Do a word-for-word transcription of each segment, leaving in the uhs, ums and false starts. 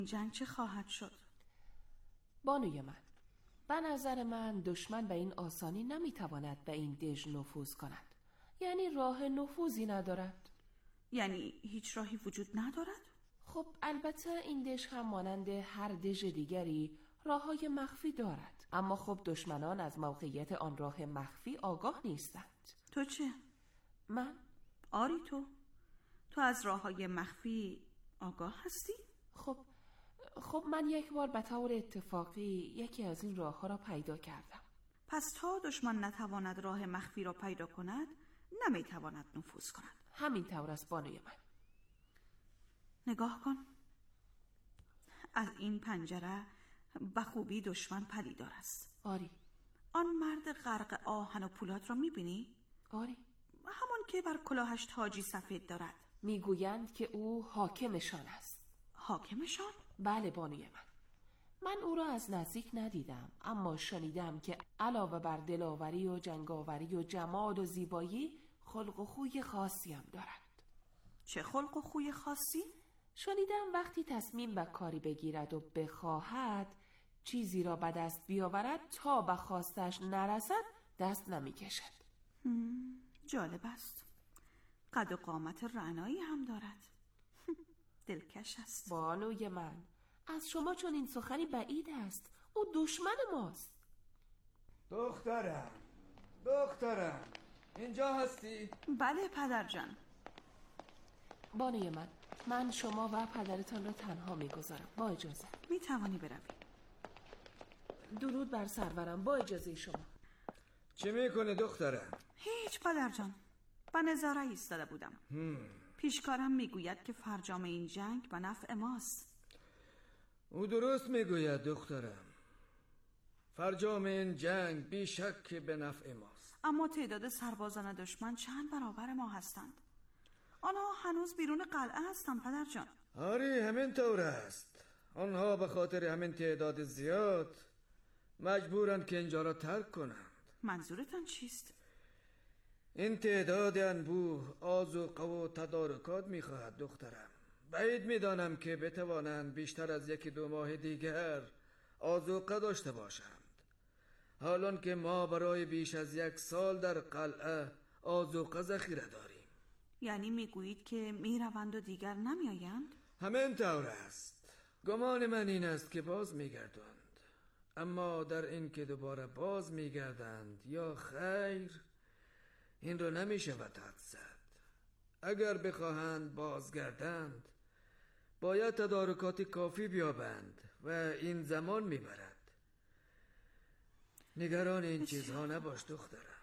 جنگ چه خواهد شد؟ بانوی من، به نظر من دشمن به این آسانی نمیتواند به این دژ نفوذ کند. یعنی راه نفوذی ندارد. یعنی هیچ راهی وجود ندارد؟ خب البته این دژ هم مانند هر دژ دیگری راههای مخفی دارد، اما خب دشمنان از موقعیت آن راه مخفی آگاه نیستند. تو چه؟ من؟ آری تو تو از راههای مخفی آگاه هستی؟ خب خب من یک بار به طور اتفاقی یکی از این راهها را پیدا کردم. پس تا دشمن نتواند راه مخفی را پیدا کند نمیتواند نفوذ کند. همین طور است بانوی من. نگاه کن، از این پنجره به خوبی دشمن پدیدار است. آری. آن مرد غرق آهن و پولاد را میبینی؟ آری. همون که بر کلاهش تاجی سفید دارد. میگویند که او حاکمشان است. حاکمشان؟ بله بانوی من. من او را از نزدیک ندیدم، اما شنیدم که علاوه بر دلاوری و جنگاوری و جمال و زیبایی خلق و خوی خاصی هم دارد. چه خلق و خوی خاصی؟ شنیدم وقتی تصمیم به کاری بگیرد و بخواهد چیزی را به دست بیاورد تا به خواستش نرسد دست نمی کشد. جالب است. قد و قامت رعنایی هم دارد. دلکش است. بانوی من، از شما چون این سخنی بعید است. او دشمن ماست. دخترم دخترم اینجا هستی؟ بله پدر جان. بانوی من، من شما و پدرتان را تنها میگذارم. با اجازه. می توانی بروی. درود بر سرورم. با اجازه شما. چه میکنه دخترم؟ هیچ پدر جان، به نظاره ایستاده بودم. هم. پیشکارم میگوید که فرجام این جنگ به نفع ماست. او درست میگوید دخترم. فرجام این جنگ بی شک به نفع ماست. اما تعداد سربازان دشمن چند برابر ما هستند. آنها هنوز بیرون قلعه هستند پدر جان. آره همین طور است. آنها به خاطر همین تعداد زیاد مجبورند که اینجا را ترک کنند. منظورتان چیست؟ این تعداد انبوه آذوقه و تدارکات میخواهد دخترم. بعید میدانم که بتوانند بیشتر از یکی دو ماه دیگر آذوقه داشته باشند، حالان که ما برای بیش از یک سال در قلعه آذوقه ذخیره داریم. یعنی میگویید که میروند و دیگر نمیآیند؟ همین طور است. گمان من این است که باز میگردند، اما در این که دوباره باز میگردند یا خیر این رو نمیشود حد زد. اگر بخواهند بازگردند باید تدارکات کافی بیابند و این زمان میبرد. نگران این چیزها نباش دخترم.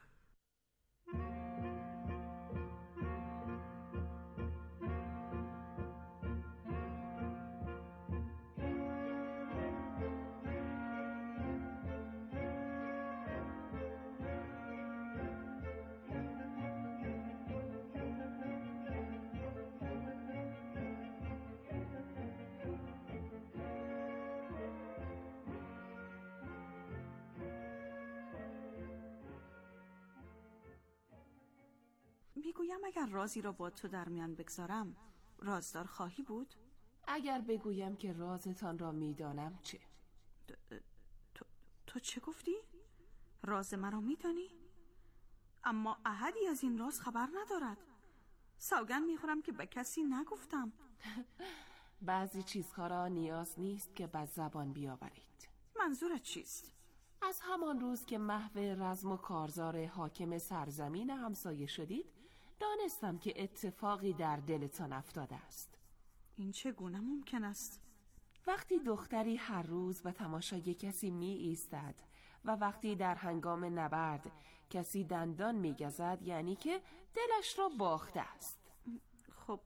میگویم اگر رازی را با تو در میان بگذارم رازدار خواهی بود؟ اگر بگویم که رازتان را میدانم چه؟ تو, تو چه گفتی؟ راز مرا میدانی؟ اما احدی از این راز خبر ندارد. سوگند میخورم که به کسی نگفتم. بعضی چیزها را نیاز نیست که به زبان بیاورید. منظورت چیست؟ از همان روز که محو رزم و کارزار حاکم سرزمین همسایه شدید دانستم که اتفاقی در دلتان افتاده است. این چگونه ممکن است؟ وقتی دختری هر روز به تماشای کسی می ایستد و وقتی در هنگام نبرد کسی دندان می گزد یعنی که دلش را باخته است. خب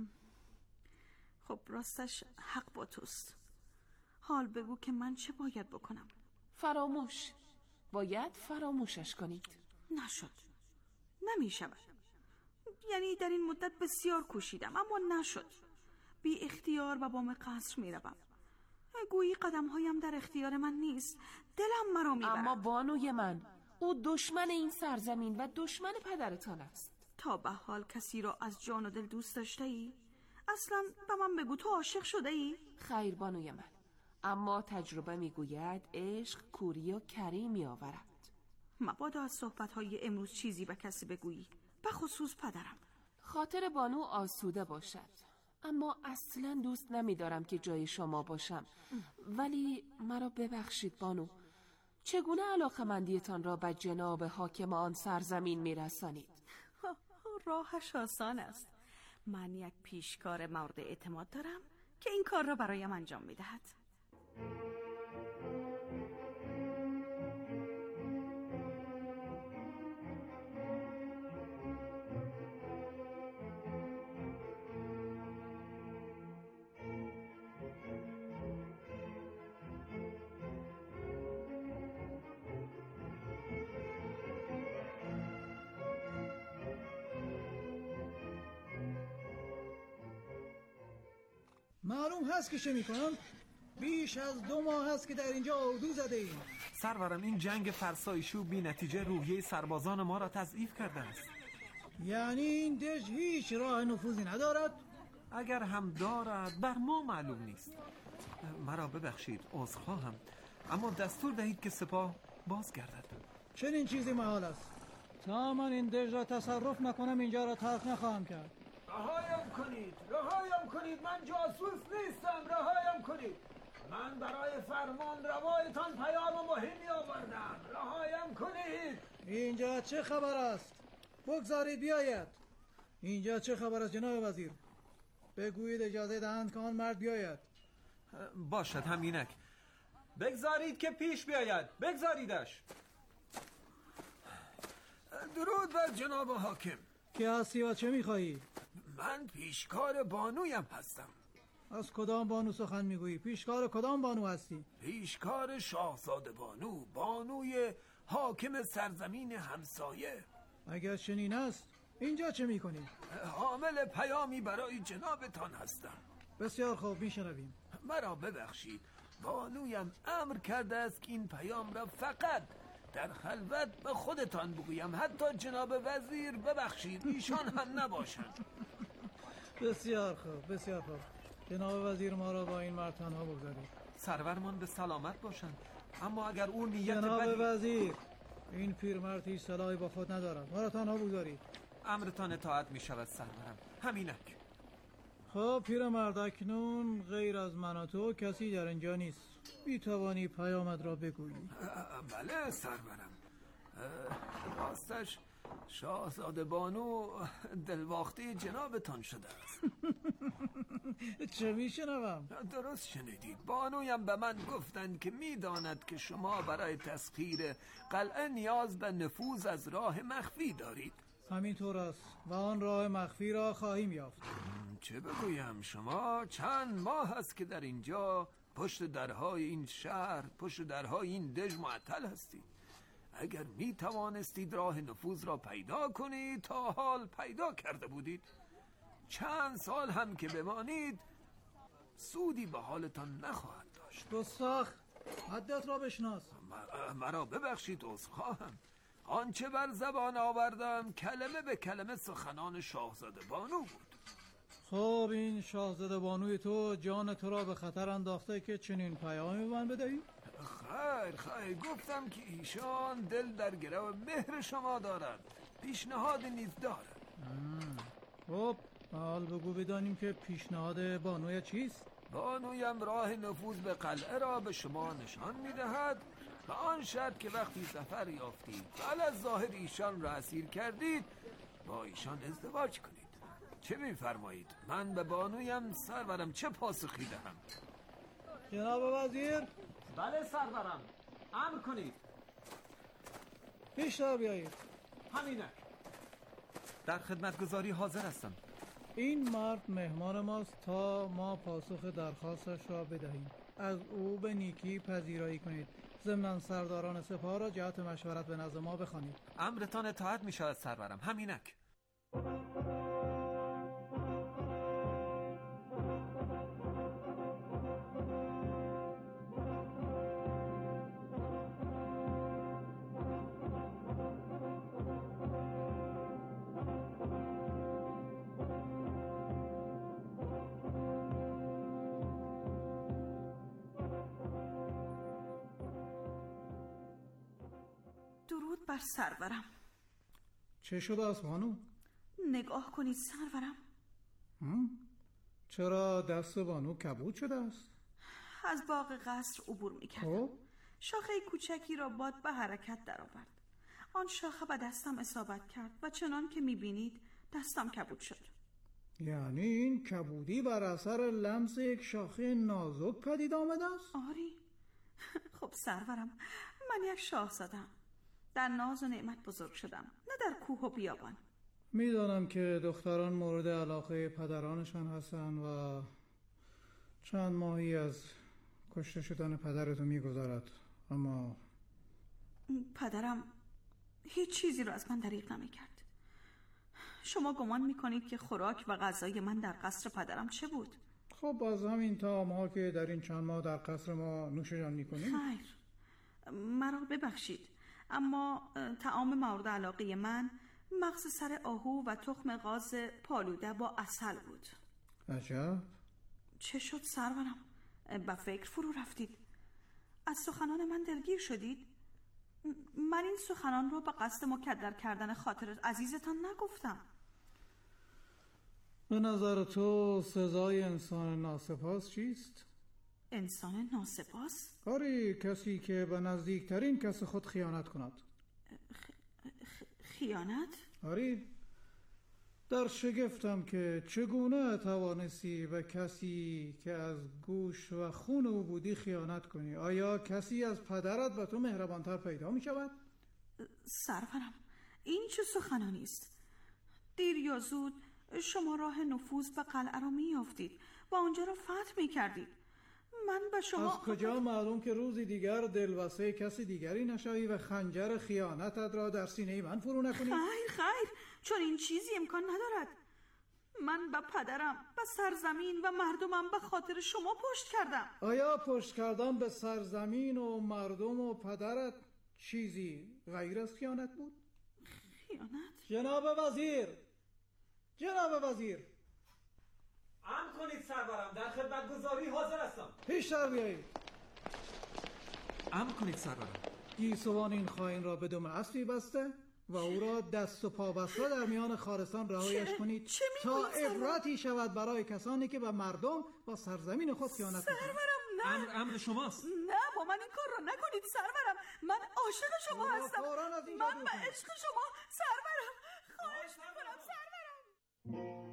خب راستش حق با توست. حال بگو که من چه باید بکنم؟ فراموش. باید فراموشش کنید. نشد. نمی شود. یعنی در این مدت بسیار کوشیدم اما نشد. بی اختیار به بام قصر می روم. گویی قدم هایم در اختیار من نیست. دلم مرا می برد. اما بانوی من، او دشمن این سرزمین و دشمن پدرتان است. تا به حال کسی را از جان و دل دوست داشته ای؟ اصلا به من بگو تو عاشق شده ای؟ خیر بانوی من، اما تجربه میگوید عشق کوری و کری میآورد. مبادا از صحبت‌های امروز چیزی به کسی بگویی، به خصوص پدرم. خاطر بانو آسوده باشد، اما اصلا دوست نمیدارم که جای شما باشم. ولی مرا ببخشید بانو، چگونه علاقمندیتان را به جناب حاکم آن سرزمین میرسانید؟ راهش آسان است. من یک پیشکار مورد اعتماد دارم که این کار را برایم انجام میدهد. معلوم هست که چه میکنن؟ بیش از دو ماه هست که در اینجا اردو زده ایم. سرورم این جنگ فرسایشی و بی نتیجه روحیه سربازان ما را تضعیف کرده است. یعنی این دژ هیچ راه نفوذی ندارد؟ اگر هم دارد بر ما معلوم نیست. مرا ببخشید، عذرخواهم، اما دستور دهید که سپاه بازگردد. چنین چیزی محال است. تا من این دژ را تصرف نکنم اینجا را ترک نخواهم کرد. رهایم کنید، رهایم کنید، من جاسوس نیستم، رهایم کنید. من برای فرمان روایتان پیام مهمی آوردم، رهایم کنید. اینجا چه خبر است؟ بگذارید بیاید. اینجا چه خبر است جناب وزیر؟ بگویید اجازه دهند که آن مرد بیاید. باشد همینک. بگذارید که پیش بیاید، بگذاریدش. درود بر جناب حاکم. که هستی و چه میخواهی؟ من پیشکار بانویم هستم. از کدام بانو سخن میگویی؟ پیشکار کدام بانو هستی؟ پیشکار شاهزاده بانو، بانوی حاکم سرزمین همسایه. اگر چنین است اینجا چه میکنی؟ حامل پیامی برای جنابتان هستم. بسیار خوب، میشنویم. مرا ببخشید، بانویم امر کرده است که این پیام را فقط در خلوت به خودتان بگویم، حتی جناب وزیر ببخشید ایشان هم نباشند. بسیار خوب، بسیار خوب. جناب وزیر ما را با این مرد تنها بگذارید. سرورمان به سلامت باشند، اما اگر او نیت جناب بدی... وزیر، این پیرمرد هیچ سلاحی با خود ندارد، ما را تنها بگذارید. امرتان اطاعت می شود سرورم، همینک. خب پیرمرد، اکنون غیر از من و تو کسی در اینجا نیست. می توانی پیامت را بگویی؟ بله سرورم. راستش شاهزاده بانو دلواخته جنابتان شده است. چه میشنوم؟ درست شنیدید، بانویم به من گفتند که میداند که شما برای تسخیر قلعه نیاز به نفوذ از راه مخفی دارید. همینطور است و آن راه مخفی را خواهیم یافت. چه بگویم، شما چند ماه است که در اینجا پشت درهای این شهر، پشت درهای این دژ معطل هستید. اگر می توانستید راه نفوذ را پیدا کنید تا حال پیدا کرده بودید. چند سال هم که بمانید سودی به حالتان نخواهد داشت. گستاخ، حدت را بشناس. مرا ببخشید، عذرخواهم. آنچه بر زبان آوردم کلمه به کلمه سخنان شاهزاده بانو بود. خب این شاهزاده بانوی تو جان تو را به خطر انداخته که چنین پیامی به من بدهی؟ خیر خیر، گفتم که ایشان دل در گرو مهر شما دارد، پیشنهاد نیز دارد. خب حال بگو بدانیم که پیشنهاد بانوی چیست؟ بانویم راه نفوذ به قلعه را به شما نشان میدهد و آن شرط که وقتی سفر یافتید و علی ظاهر ایشان را اسیر کردید با ایشان ازدواج کنید. چه میفرمایید؟ من به بانویم سرورم چه پاسخی دهم؟ جناب وزیر. بله سرورم، امر کنید. پیشتر بیایید. همینک. در خدمتگزاری حاضر هستم. این مرد مهمان ماست تا ما پاسخ درخواستش را بدهیم. از او به نیکی پذیرایی کنید. ضمن سرداران سپاه را جهت مشورت به نزد ما بخوانید. امرتان اطاعت می شود سرورم، همینک. درود بر سرورم. چه شده از بانو؟ نگاه کنید سرورم. چرا دست بانو کبود شده است؟ از باغ قصر عبور میکردم. شاخه کوچکی را باد به حرکت درآورد. آن شاخه به دستم اصابت کرد و چنان که میبینید دستم کبود شد. یعنی این کبودی بر اثر لمس یک شاخه نازک پدید آمده است؟ آری. خب سرورم، من یک شاهزاده‌ام. در ناز و نعمت بزرگ شدم، نه در کوه و بیابان. میدانم که دختران مورد علاقه پدرانشان هستند و چند ماهی از کشته شدن پدرتو میگذارد، اما پدرم هیچ چیزی را از من دریغ نمی‌کرد. شما گمان میکنید که خوراک و غذای من در قصر پدرم چه بود؟ خب از همین طعام‌ها که در این چند ماه در قصر ما نوش جان میکنیم. خیر، مرا ببخشید، اما طعام مورد علاقه من مغز سر آهو و تخم غاز پالوده با عسل بود. عجب. چه شد سرورم؟ به فکر فرو رفتید؟ از سخنان من دلگیر شدید؟ من این سخنان رو به قصد مکدر کردن خاطر عزیزتان نگفتم. به نظر تو سزای انسان ناسپاس چیست؟ انسان ناسپاس؟ آری، کسی که به نزدیکترین کس خود خیانت کند. خ... خ... خیانت؟ آری، در شگفتم که چگونه توانستی به کسی که از گوش و خون او بودی خیانت کنی. آیا کسی از پدرت به تو مهربانتر پیدا می شود؟ سرورم، این چه سخنانی است؟ دیر یا زود شما راه نفوذ به قلعه را می یافتید و آنجا را فتح می کردید. من به شما از کجا معلوم که روزی دیگر دلبسته کسی دیگری نشوی و خنجر خیانتت را در سینه من فرو نکنی؟ خیر خیر، چون این چیزی امکان ندارد. من به پدرم، به سرزمین و مردمم به خاطر شما پشت کردم. آیا پشت کردن به سرزمین و مردم و پدرت چیزی غیر از خیانت بود؟ خیانت؟ جناب وزیر، جناب وزیر، امر کنید سرورم، در خدمتگزاری حاضر هستم. پیشتر بیایید. امر کنید سرورم. گیسوان این خائن را به دم اسبی بسته و او را دست و پا بسته در میان خارستان رهایش کنید تا عبرتی شود برای کسانی که به مردم و سرزمین خود خیانت می‌کنند. سرورم نه. امر امر شماست. نه، با من این کار را نکنید سرورم. من عاشق شما هستم. من به عشق شما سرورم. خواهش می‌کنم سرورم.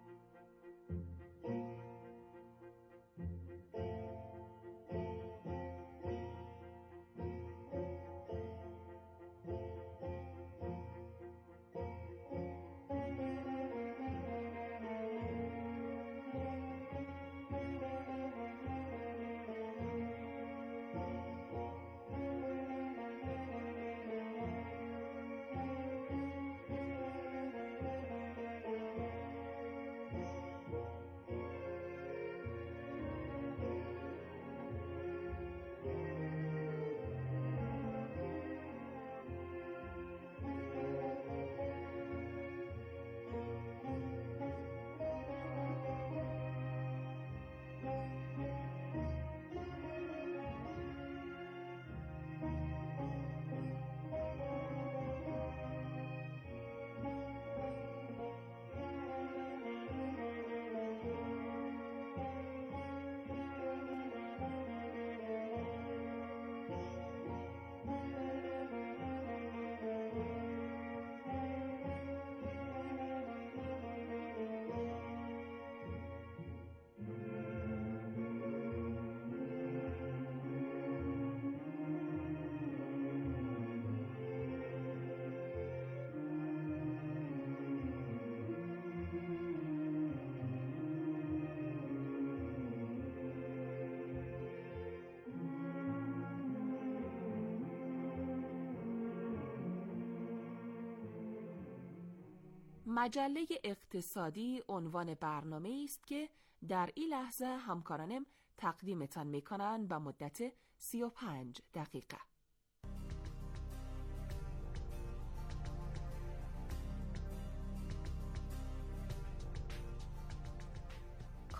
مجله اقتصادی عنوان برنامه است که در این لحظه همکارانم تقدیمتان میکنند به مدت سی و پنج دقیقه.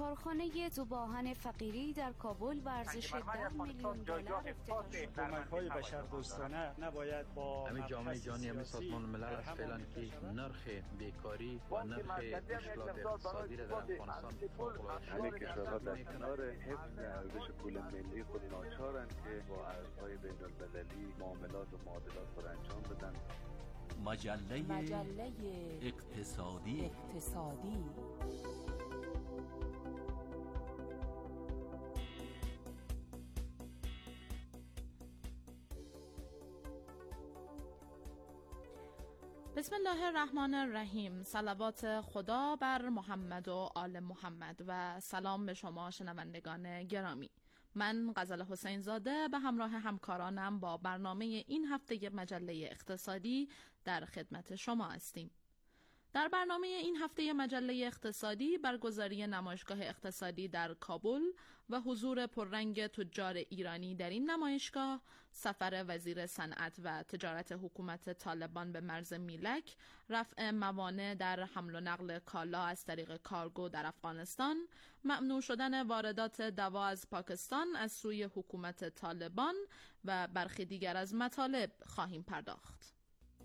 کارخانه ذوب‌آهن فقیری در کابل با ارزش ده میلیون دلار افتتاح شد. کمک‌های بشردوستانه نباید با همین جامعه جهانی همین سازمان ملل از فعلا که نرخ بیکاری و نرخ اشغال اقتصادی را در افغانستان فوق‌العاده شده. همه کشورها در کنار حفظ ارزش پول ملی خود ناچارند که با ارزهای بین‌المللی معاملات و معادلات را انجام بدن. مجله, مجله اقتصادی اقتصادی بسم الله الرحمن الرحیم. صلوات خدا بر محمد و آل محمد و سلام به شما شنوندگان گرامی. من غزل حسین زاده به همراه همکارانم با برنامه این هفته مجله اقتصادی در خدمت شما هستیم. در برنامه این هفته مجله اقتصادی برگزاری نمایشگاه اقتصادی در کابل و حضور پررنگ تجار ایرانی در این نمایشگاه، سفر وزیر صنعت و تجارت حکومت طالبان به مرز میلک، رفع موانع در حمل و نقل کالا از طریق کارگو در افغانستان، ممنوع شدن واردات دوا از پاکستان از سوی حکومت طالبان و برخی دیگر از مطالب خواهیم پرداخت.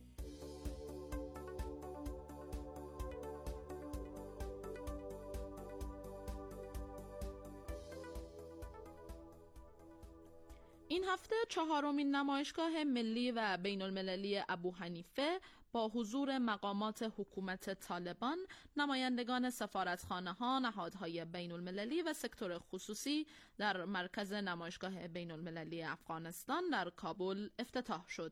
این هفته چهارمین نمایشگاه ملی و بین المللی ابوحنیفه با حضور مقامات حکومت طالبان، نمایندگان سفارتخانه‌ها، نهادهای بین المللی و سکتور خصوصی در مرکز نمایشگاه بین المللی افغانستان در کابل افتتاح شد.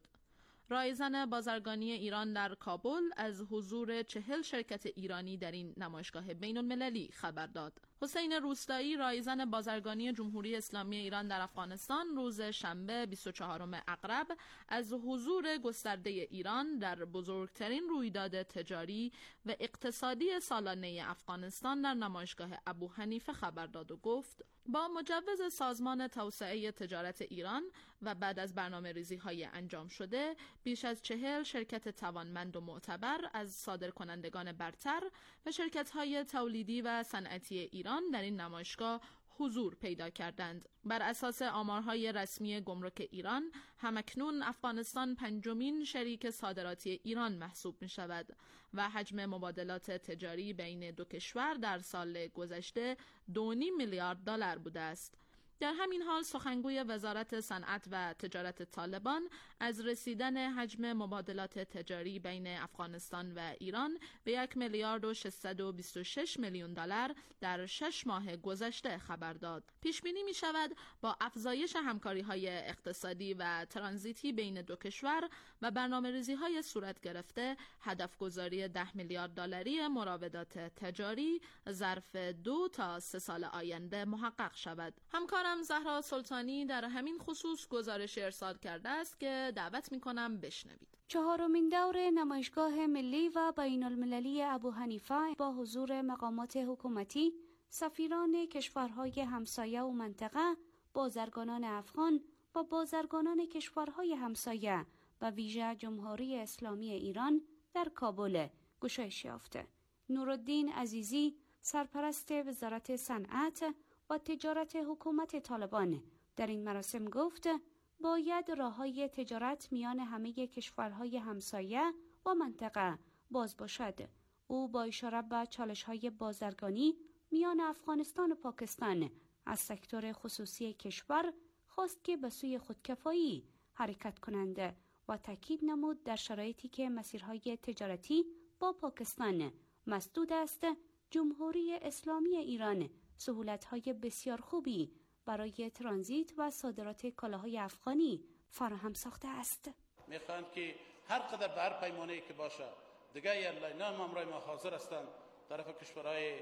رایزن بازرگانی ایران در کابل از حضور چهل شرکت ایرانی در این نمایشگاه بین المللی خبر داد. حسین روستایی، رایزن بازرگانی جمهوری اسلامی ایران در افغانستان، روز شنبه بیست و چهارم اغرب از حضور گسترده ایران در بزرگترین رویداد تجاری و اقتصادی سالانه افغانستان در نمایشگاه ابوحنیفه خبر داد و گفت با مجوز سازمان توسعه تجارت ایران و بعد از برنامه ریزی های انجام شده، بیش از چهل شرکت توانمند و معتبر از صادرکنندگان برتر و شرکت های تولیدی و صنعتی ایران در این نمایشگاه حضور پیدا کردند. بر اساس آمارهای رسمی گمرک ایران، همکنون افغانستان پنجمین شریک صادراتی ایران محسوب می شود و حجم مبادلات تجاری بین دو کشور در سال گذشته دو و نیم میلیارد دلار بوده است. در همین حال سخنگوی وزارت صنعت و تجارت طالبان از رسیدن حجم مبادلات تجاری بین افغانستان و ایران به یک میلیارد و ششصد و بیست و شش میلیون دلار در شش ماه گذشته خبر داد. پیش بینی می شود با افزایش همکاری های اقتصادی و ترانزیتی بین دو کشور و برنامه‌ریزی های صورت گرفته، هدف گذاری ده میلیارد دلاری مراودات تجاری ظرف دو تا سه سال آینده محقق شود. همکار زهرا سلطانی در همین خصوص گزارش ارسال کرده است که دعوت می‌کنم بشنوید. چهارمین دور نمایشگاه ملی و بین المللی ابوحنیفه با حضور مقامات حکومتی، سفیران کشورهای همسایه و منطقه، بازرگانان افغان و بازرگانان کشورهای همسایه و ویژه جمهوری اسلامی ایران در کابل گشایش یافته. نورالدین عزیزی، سرپرست وزارت صنعت و تجارت حکومت طالبان، در این مراسم گفت باید راه‌های تجارت میان همه کشورهای همسایه و منطقه باز باشد. او با اشاره به چالش‌های بازرگانی میان افغانستان و پاکستان از سکتور خصوصی کشور خواست که به سوی خودکفایی حرکت کنند و تاکید نمود در شرایطی که مسیرهای تجارتی با پاکستان مسدود است، جمهوری اسلامی ایران سهولت‌های بسیار خوبی برای ترانزیت و صادرات کالاهای افغانی فراهم ساخته است. می‌خواهند که هر قدر به هر پیمانه‌ای که باشه دیگه اینا هم امرای ما حاضر هستند، طرف کشورهای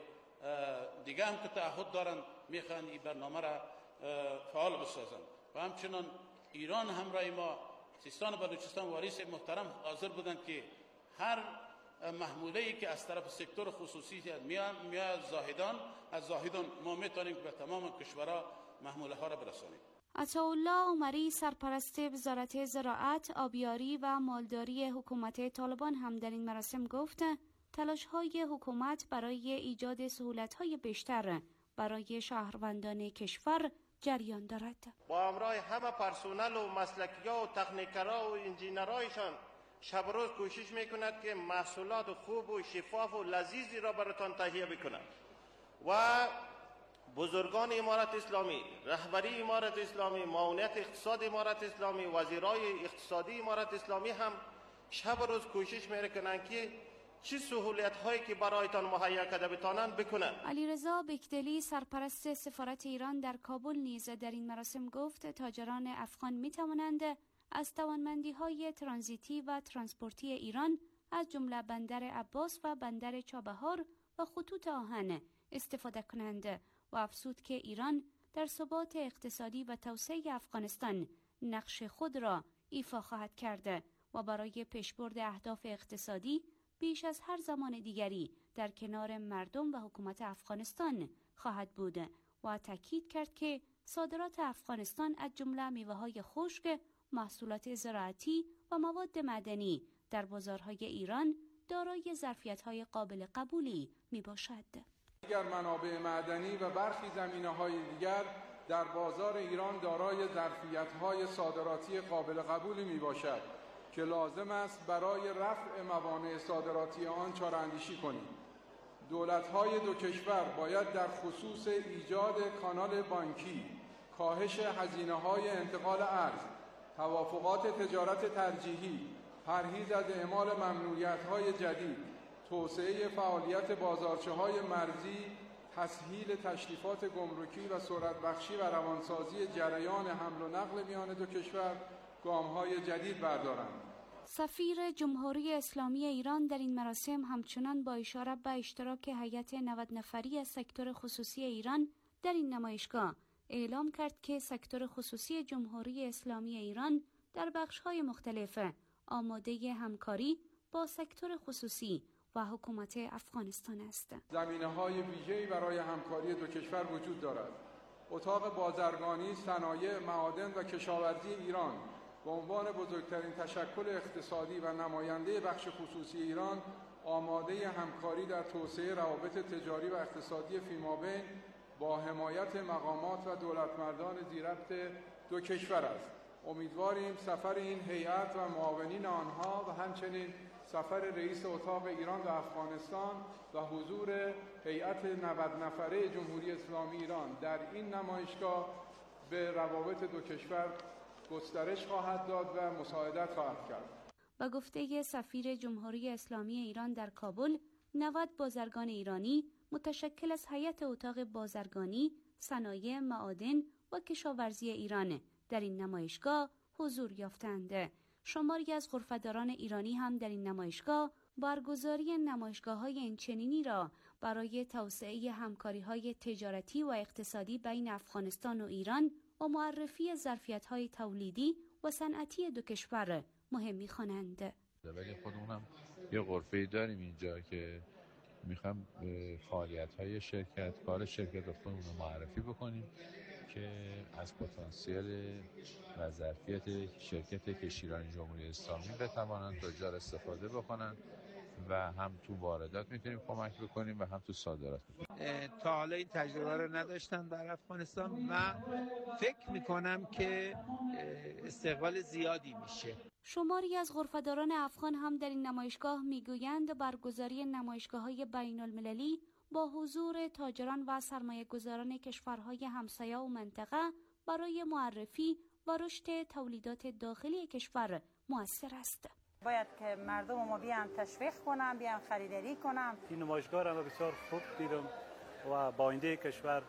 دیگه هم که تعهد دارند می‌خواهند این برنامه را فعال بسازند و همچنان ایران همراه ما، سیستان و بلوچستان واریس محترم حاضر بودند که هر محموله‌ای که از طرف سکتور خصوصی میاد میاد زاهدان از زاهدان ما میتونیم که به تمام کشورها محموله ها را برسانیم. عطاالله عمری، سرپرست وزارت زراعت، آبیاری و مالداری حکومت طالبان هم در این مراسم گفت تلاش‌های حکومت برای ایجاد سهولت‌های بیشتر برای شهروندان کشور جریان دارد. با همراه همه پرسونل و مسلکی‌ها و تکنیکرها و انجینرهایشان شب روز کوشش میکند که محصولات خوب و شفاف و لذیذی را براتان تهیه بکند و بزرگان امارت اسلامی، رهبری امارت اسلامی، معاونیت اقتصاد امارت اسلامی، وزیرای اقتصادی امارت اسلامی هم شب روز کوشش میکنند که چه سهولت هایی که برایتان مهیا کرده بتانند بکنند. علیرضا بکدلی سرپرست سفارت ایران در کابل نیز در این مراسم گفت تاجران افغان می توانند از توانمندی های ترانزیتی و ترانسپورتی ایران از جمله بندر عباس و بندر چابهار و خطوط آهن استفاده کنند و افزود که ایران در ثبات اقتصادی و توسعه افغانستان نقش خود را ایفا خواهد کرد و برای پیشبرد اهداف اقتصادی بیش از هر زمان دیگری در کنار مردم و حکومت افغانستان خواهد بود و تاکید کرد که صادرات افغانستان از جمله میوه‌های خشک، محصولات زراعتی و مواد معدنی در بازارهای ایران دارای ظرفیت‌های قابل قبولی میباشد. دیگر منابع معدنی و برخی زمینه‌های دیگر در بازار ایران دارای ظرفیت‌های صادراتی قابل قبولی میباشد که لازم است برای رفع موانع صادراتی آن چاره‌اندیشی کنیم. دولت‌های دو کشور باید در خصوص ایجاد کانال بانکی، کاهش هزینه‌های انتقال ارز، توافقات تجارت ترجیحی، پرهیز از اعمال ممنوعیت‌های جدید، توسعه فعالیت بازارچه‌های مرزی، تسهیل تشریفات گمرکی و سرعت بخشی و روانسازی جریان حمل و نقل میان دو کشور گام‌های جدید بردارند. سفیر جمهوری اسلامی ایران در این مراسم همچنان با اشاره به اشتراک هیئت نود نفری از سکتور خصوصی ایران در این نمایشگاه اعلام کرد که سکتور خصوصی جمهوری اسلامی ایران در بخش‌های مختلف آماده همکاری با سکتور خصوصی و حکومت افغانستان است. زمینه‌های ویژه‌ای برای همکاری دو کشور وجود دارد. اتاق بازرگانی، صنایع، معادن و کشاورزی ایران به عنوان بزرگترین تشکل اقتصادی و نماینده بخش خصوصی ایران آماده همکاری در توسعه روابط تجاری و اقتصادی فیمابین با حمایت مقامات و دولتمردان زیربط دو کشور است. امیدواریم سفر این هیئت و معاونین آنها و همچنین سفر رئیس اتاق ایران و افغانستان و حضور هیئت نود نفره جمهوری اسلامی ایران در این نمایشگاه به روابط دو کشور گسترش خواهد داد و مساعدت خواهد کرد. با گفته سفیر جمهوری اسلامی ایران در کابل، نود بازرگان ایرانی متشکل از هیئت اتاق بازرگانی، صنایع، معادن و کشاورزی ایران در این نمایشگاه حضور یافتند. شماری از غرفه‌داران ایرانی هم در این نمایشگاه برگزاری نمایشگاه‌های اینچنینی را برای توسعه همکاری‌های تجارتی و اقتصادی بین افغانستان و ایران و معرفی ظرفیت‌های تولیدی و صنعتی دو کشور مهم می‌خوانند. ولی خودمون هم یه غرفه‌ای داریم اینجا که می‌خوام فعالیت‌های شرکت، کار شرکت رو خودمون رو معرفی بکنیم که از پتانسیل و ظرفیت شرکت کشتیرانی جمهوری اسلامی بتوانند تجار استفاده بکنن و هم تو واردات میتونیم کمک بکنیم و هم تو صادرات. تا حالا این تجربه رو نداشتم در افغانستان و فکر میکنم که استقبال زیادی میشه. شماری از غرفه‌داران افغان هم در این نمایشگاه میگویند برگزاری نمایشگاه‌های بین‌المللی با حضور تاجران و سرمایه‌گذاران کشورهای همسایه و منطقه برای معرفی و رشد تولیدات داخلی کشور مؤثر است. باید که مردم ما بیان تشویق کنن، بیان خریداری کنن. این نمایشگاه را بسیار خوب دیدم و با آینده کشور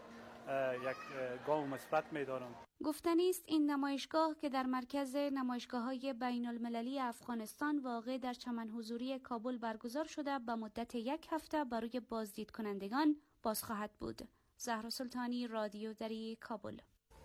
یک گام مثبت می‌دانم. گفتنی است این نمایشگاه که در مرکز نمایشگاه‌های بین‌المللی افغانستان واقع در چمن حضوری کابل برگزار شده به مدت یک هفته برای بازدید کنندگان باز خواهد بود. زهرا سلطانی، رادیو دری، کابل.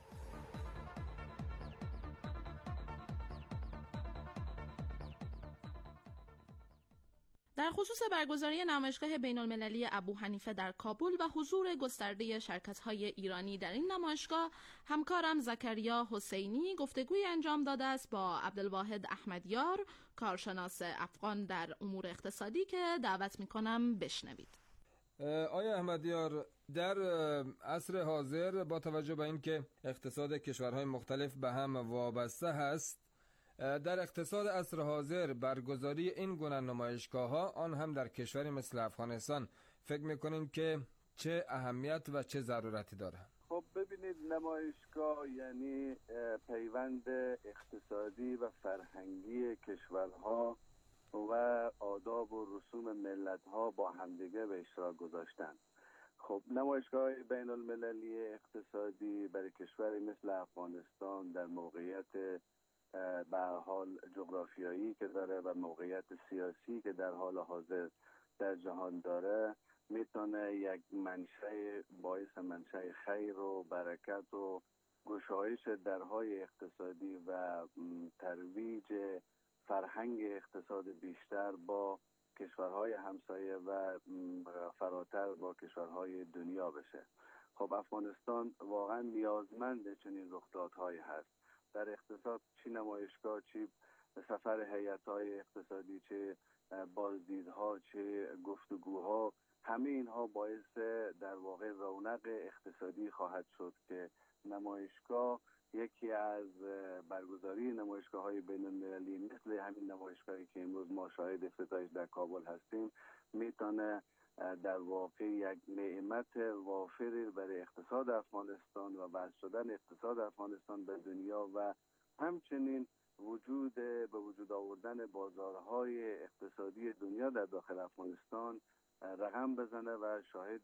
در خصوص برگزاری نمایشگاه بین‌المللی ابوحنیفه در کابل و حضور گسترده شرکت‌های ایرانی در این نمایشگاه، همکارم زکریا حسینی گفتگوی انجام داده است با عبدالواحد احمدیار، کارشناس افغان در امور اقتصادی که دعوت می‌کنم بشنوید. آیا احمدیار، در عصر حاضر با توجه به اینکه اقتصاد کشورهای مختلف به هم وابسته هست، در اقتصاد عصر حاضر برگزاری این گونه نمایشگاه‌ها، آن هم در کشوری مثل افغانستان، فکر می‌کنین که چه اهمیت و چه ضرورتی داره؟ خب ببینید، نمایشگاه یعنی پیوند اقتصادی و فرهنگی کشورها و آداب و رسوم ملت‌ها با همدیگه به اشتراک گذاشتن. خب نمایشگاه بین المللی اقتصادی برای کشوری مثل افغانستان در موقعیت به حال جغرافیایی که داره و موقعیت سیاسی که در حال حاضر در جهان داره، میتونه یک منشأ باعث منشأ خیر و برکت و گشایش درهای اقتصادی و ترویج فرهنگ اقتصاد بیشتر با کشورهای همسایه و فراتر با کشورهای دنیا بشه. خب افغانستان واقعا نیازمند چنین رخدادهایی هست. در اقتصاد چی نمایشگاه، چی سفر هیئت‌های اقتصادی، چه بازدیدها، چه گفتگوها، همه اینها باعث در واقع رونق اقتصادی خواهد شد که نمایشگاه یکی از برگزاری نمایشگاه‌های بین‌المللی مثل همین نمایشگاهی که امروز ما شاهد افتتاحش در کابل هستیم میتونه در واقع یک نعمت وافری برای اقتصاد افغانستان و وصل شدن اقتصاد افغانستان به دنیا و همچنین وجود به وجود آوردن بازارهای اقتصادی دنیا در داخل افغانستان رقم بزنه و شاهد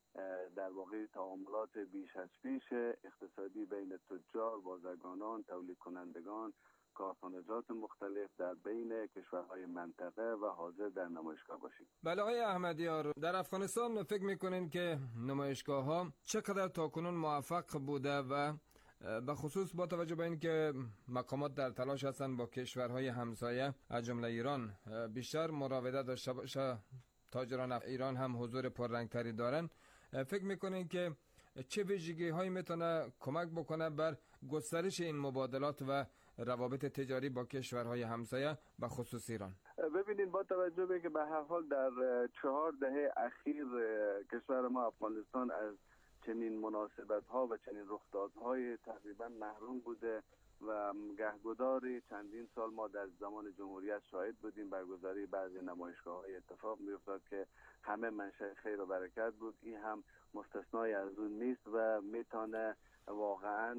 در واقع تعاملات بیش از پیش اقتصادی بین تجار، بازرگانان، تولید کنندگان، کارخانجات مختلف در بین کشورهای منطقه و حاضر در نمایشگاه باشیم. بله آقای احمدیار، در افغانستان فکر میکنین که نمایشگاه ها چقدر تاکنون موفق بوده و به خصوص با توجه به اینکه مقامات در تلاش هستند با کشورهای همسایه از جمله ایران بیشتر مراودت داشته باشه، تاجران ایران هم حضور پررنگتری دارن، فکر میکنین که چه ویژگی هایی میتونه کمک بکنه بر گسترش این مبادلات و روابط تجاری با کشورهای همسایه به خصوص ایران؟ ببینید، با توجه به که به هر حال در چهار دهه اخیر کشور ما افغانستان از چنین مناسبت ها و چنین رخدادهای تقریبا محروم بوده و گهگداری چندین سال ما در زمان جمهوریت شاهد بودیم برگزاری بعضی نمایشگاه‌های اتفاق می‌افتاد که همه منشأ خیر و برکت بود. این هم مستثنای از اون نیست و میتونه واقعا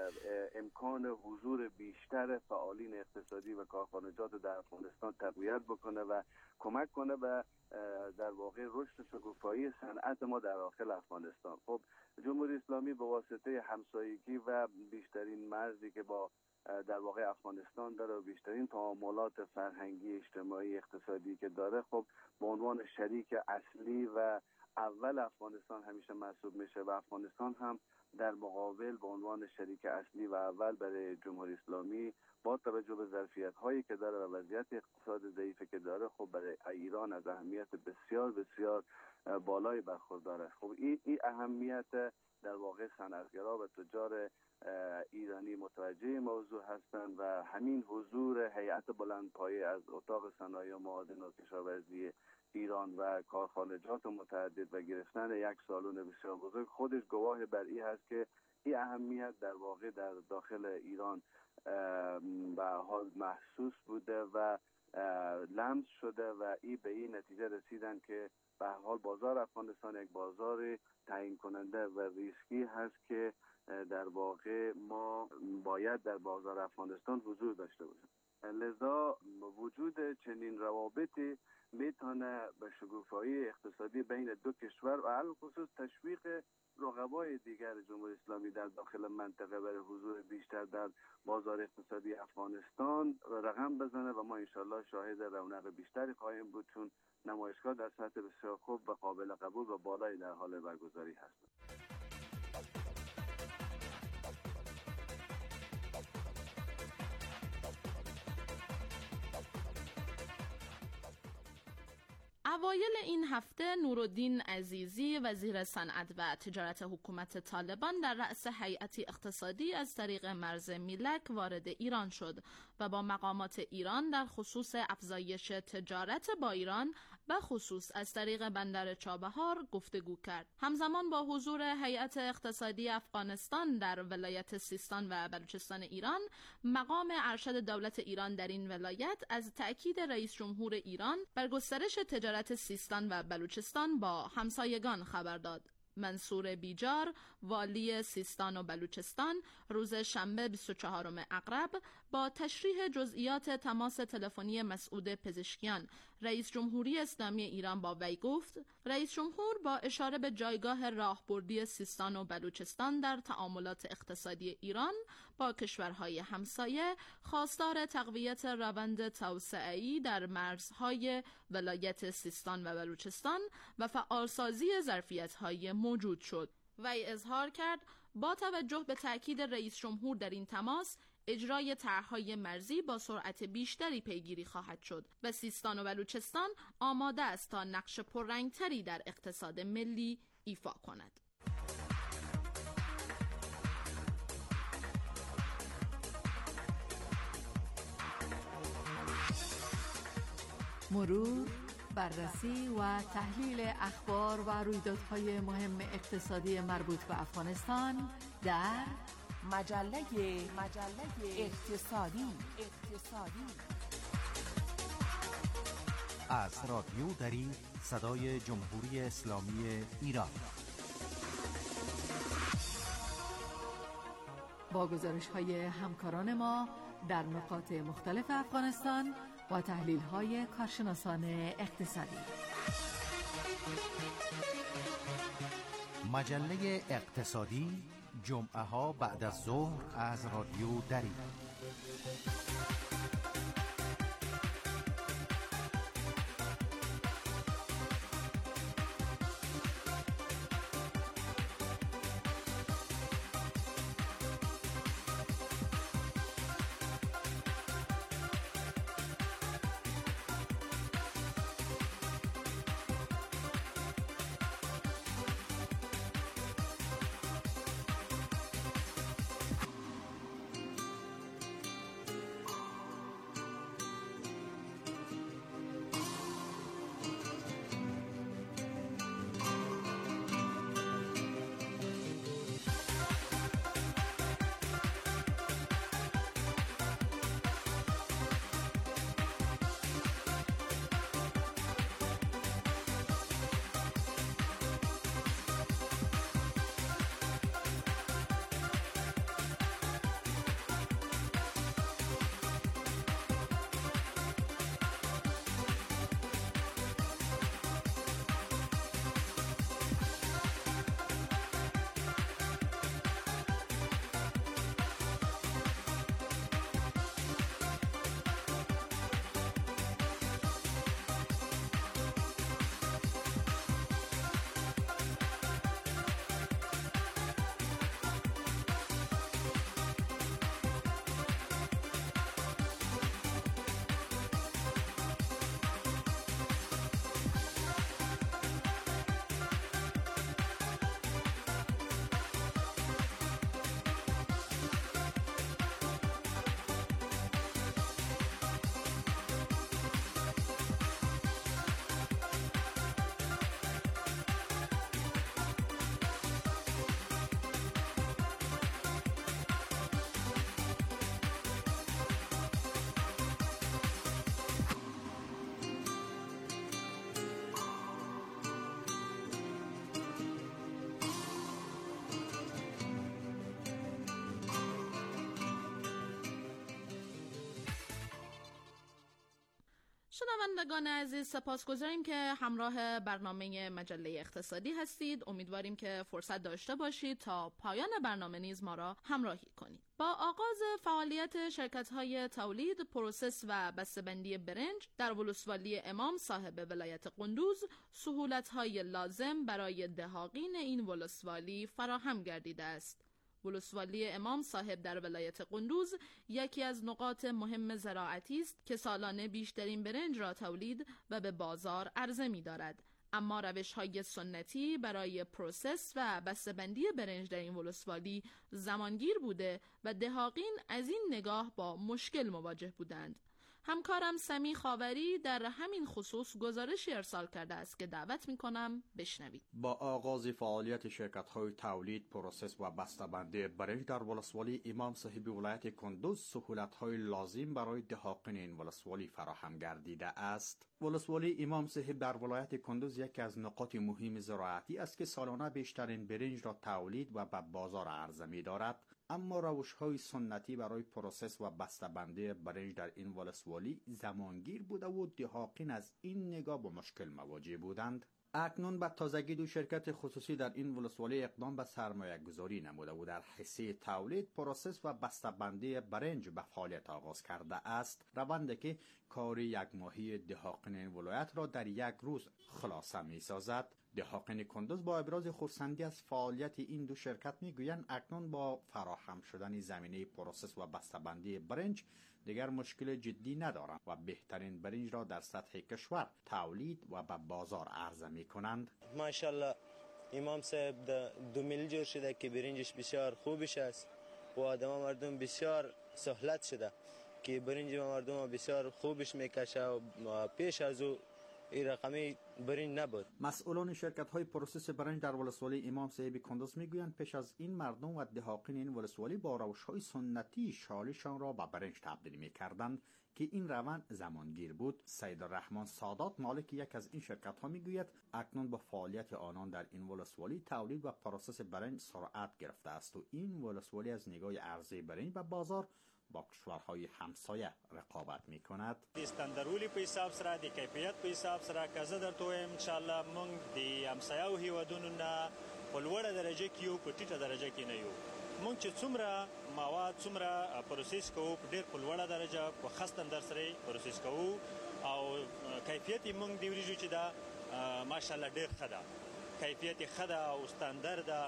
امکان حضور بیشتر فعالین اقتصادی و کارخانجات در افغانستان تقویت بکنه و کمک کنه به در واقع رشد شکوفایی صنعت ما در داخل افغانستان. خب جمهوری اسلامی به واسطه همسایگی و بیشترین مرزی که با در واقع افغانستان داره و بیشترین تعاملات فرهنگی، اجتماعی، اقتصادی که داره، خب به عنوان شریک اصلی و اول افغانستان همیشه محسوب میشه و افغانستان هم در مقابل به عنوان شریک اصلی و اول برای جمهوری اسلامی با توجه به ظرفیت‌هایی که داره و وضعیت اقتصاد ضعیفی که داره، خب برای ایران از اهمیت بسیار بسیار بالای برخوردار است. خب این این اهمیت در واقع صنعتگرا و تجار ایرانی متوجه موضوع هستند و همین حضور هیئت بلندپایه از اتاق صنایع و معادن و کشاورزی ایران و کارخانجات متعدد و گرفتن یک سالن بسیار بزرگ خودش گواه بر این هست که این اهمیت در واقع در داخل ایران به حال محسوس بوده و لمس شده و این به این نتیجه رسیدن که به حال بازار افغانستان یک بازار تعیین کننده و ریسکی هست که در واقع ما باید در بازار افغانستان حضور داشته باشیم. لذا وجود چنین روابطی میتونه به شکوفایی اقتصادی بین دو کشور و علاوه خصوص تشویق رقبای دیگر جمهوری اسلامی در داخل منطقه برای حضور بیشتر در بازار اقتصادی افغانستان رقم بزنه و ما انشالله شاهد رونق بیشتری خواهیم بود، چون نمایشگاه در سطح بسیار خوب و قابل قبول و بالایی در حال برگزاری هست. اوایل این هفته نورالدین عزیزی وزیر صنعت و تجارت حکومت طالبان در رأس هیئتی اقتصادی از طریق مرز میلک وارد ایران شد و با مقامات ایران در خصوص افزایش تجارت با ایران و خصوص از طریق بندر چابهار گفتگو کرد. همزمان با حضور هیئت اقتصادی افغانستان در ولایت سیستان و بلوچستان ایران، مقام ارشد دولت ایران در این ولایت از تأکید رئیس جمهور ایران بر گسترش تجارت سیستان و بلوچستان با همسایگان خبر داد. منصور بیجار، والی سیستان و بلوچستان، روز شنبه بیست و چهارم اغرب با تشریح جزئیات تماس تلفنی مسعود پزشکیان، رئیس جمهوری اسلامی ایران با وی گفت: رئیس جمهور با اشاره به جایگاه راهبردی سیستان و بلوچستان در تعاملات اقتصادی ایران با کشورهای همسایه، خواستار تقویت روند توسعه‌ای در مرزهای ولایت سیستان و بلوچستان و فعالسازی ظرفیت‌های موجود شد. وی اظهار کرد با توجه به تأکید رئیس جمهور در این تماس، اجرای طرح‌های مرزی با سرعت بیشتری پیگیری خواهد شد و سیستان و بلوچستان آماده است تا نقش پررنگتری در اقتصاد ملی ایفا کند. مرور، بررسی و تحلیل اخبار و رویدادهای مهم اقتصادی مربوط به افغانستان در مجله مجله اقتصادی اقتصادی از رادیو دری صدای جمهوری اسلامی ایران با گزارش‌های همکاران ما در نقاط مختلف افغانستان و تحلیل‌های کارشناسان اقتصادی. مجله اقتصادی جمعه ها بعد از ظهر از رادیو دری. شنوندگان عزیز، سپاسگزاریم که همراه برنامه مجله اقتصادی هستید. امیدواریم که فرصت داشته باشید تا پایان برنامه نیز ما را همراهی کنید. با آغاز فعالیت شرکت‌های تولید، پروسس و بسته‌بندی برنج در ولسوالی امام صاحب ولایت قندوز، سهولت‌های لازم برای دهاقین این ولسوالی فراهم گردیده است. ولسوالی امام صاحب در ولایت قندوز یکی از نقاط مهم زراعتی است که سالانه بیشترین برنج را تولید و به بازار عرضه می دارد. اما روش‌های سنتی برای پروسس و بسته‌بندی برنج در این ولسوالی زمانگیر بوده و دهاقین از این نگاه با مشکل مواجه بودند. همکارم سمی خاوری در همین خصوص گزارشی ارسال کرده است که دعوت می‌کنم بشنوید. با آغاز فعالیت شرکت‌های تولید، پروسس و بسته‌بندی برنج در ولسوالی امام صاحب ولایت کندوز سهولت‌های لازم برای دهاقین این ولسوالی فراهم گردیده است. ولسوالی امام صاحب در ولایت کندوز یکی از نقاط مهم زراعتی است که سالانه بیشترین برنج را تولید و به بازار عرضه می‌دارد. اما روش‌های سنتی برای پروسس و بسته‌بندی برنج در این ولسوالی زمانگیر بوده و دهاقین از این نگاه با مشکل مواجه بودند. اکنون به تازگی دو شرکت خصوصی در این ولسوالی اقدام به سرمایه گذاری نموده و در حصه تولید، پروسس و بسته‌بندی برنج به فعالیت آغاز کرده است، روندی که کار یک ماهی دهاقین این ولایت را در یک روز خلاصه می سازد. دهاقین کندوز با ابراز خرسندی از فعالیت این دو شرکت میگویند اکنون با فراهم شدن زمینه پروسس و بسته‌بندی برنج دیگر مشکل جدی ندارند و بهترین برنج را در سطح کشور تولید و به بازار عرضه می کنند. ماشاءالله امام صاحب دو میل جور شده که برنجش بسیار خوبش است و آدم مردم بسیار سهلت شده که برنج مردم بسیار خوبش میکشه و پیش از او این رقمی برنج نبود. مسئولان شرکت‌های پروسس برنج در ولسوالی امام صاحب کندوز میگویند پیش از این مردم و دهاقین این ولسوالی با روش‌های سنتی شالشان را به برنج تبدیل می‌کردند که این روند زمانگیر بود. سید الرحمن سادات مالک یک از این شرکت‌ها میگوید اکنون با فعالیت آنان در این ولسوالی تولید و پروسس برنج سرعت گرفته است و این ولسوالی از نگاه عرضه برنج به بازار با کشورهای همسایه رقابت می کند. استاندارولی په حساب سره د کیفیت په حساب سره کزه درته وایم ان شاء الله موږ د همسایه او هیوادونو نه په لوړه درجه کې یو په ټیټه درجه کې نه یو. موږ چې څومره مواد څومره پروسس کوو په ډېر په لوړه درجه په ښه ستندرد سره پروسس کوو او کیفیت موږ د وریجو چې دا ماشاءالله ډېر ښه ده. کیفیت ښه ده او ستندرد ده.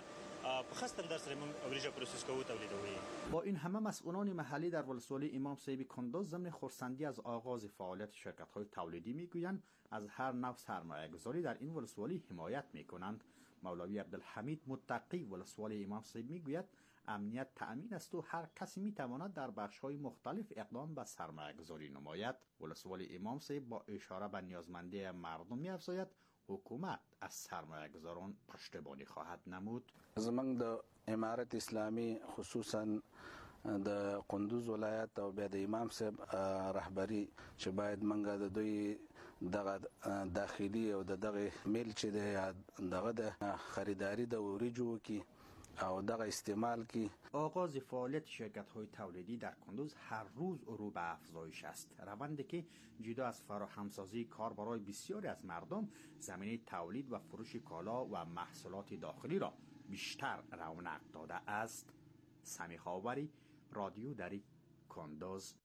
با این همه مسئولان محلی در ولسوالی امام صاحب کندوز ضمن خرسندی از آغاز فعالیت شرکت‌های تولیدی میگویند از هر نوع سرمایه گذاری در این ولسوالی حمایت میکنند. مولوی عبدالحمید متقی ولسوالی امام صاحب میگوید امنیت تأمین است و هر کسی میتواند در بخش‌های مختلف اقدام به سرمایه گذاری نماید. ولسوالی امام صاحب با اشاره به نیازمندی مردم می‌افزاید حکومت از سرمایه گذاران پشتیبانی خواهد نمود. زمنګ د امارت اسلامی خصوصا د قندوز ولایت او بیا د امام صاحب رهبری چې باید منګه د دوی دغه داخلي او د دغه میل چې د دغه د خریداری د وریجو کی او دغه استعمال کی. آغاز فعالیت شرکت‌های تولیدی در کندوز هر روز رو به افزایش است، روندی که جدا از فراهمسازی کار برای بسیاری از مردم زمینه تولید و فروش کالا و محصولات داخلی را بیشتر رونق داده است. سمی خاوری، رادیو دری، کندوز.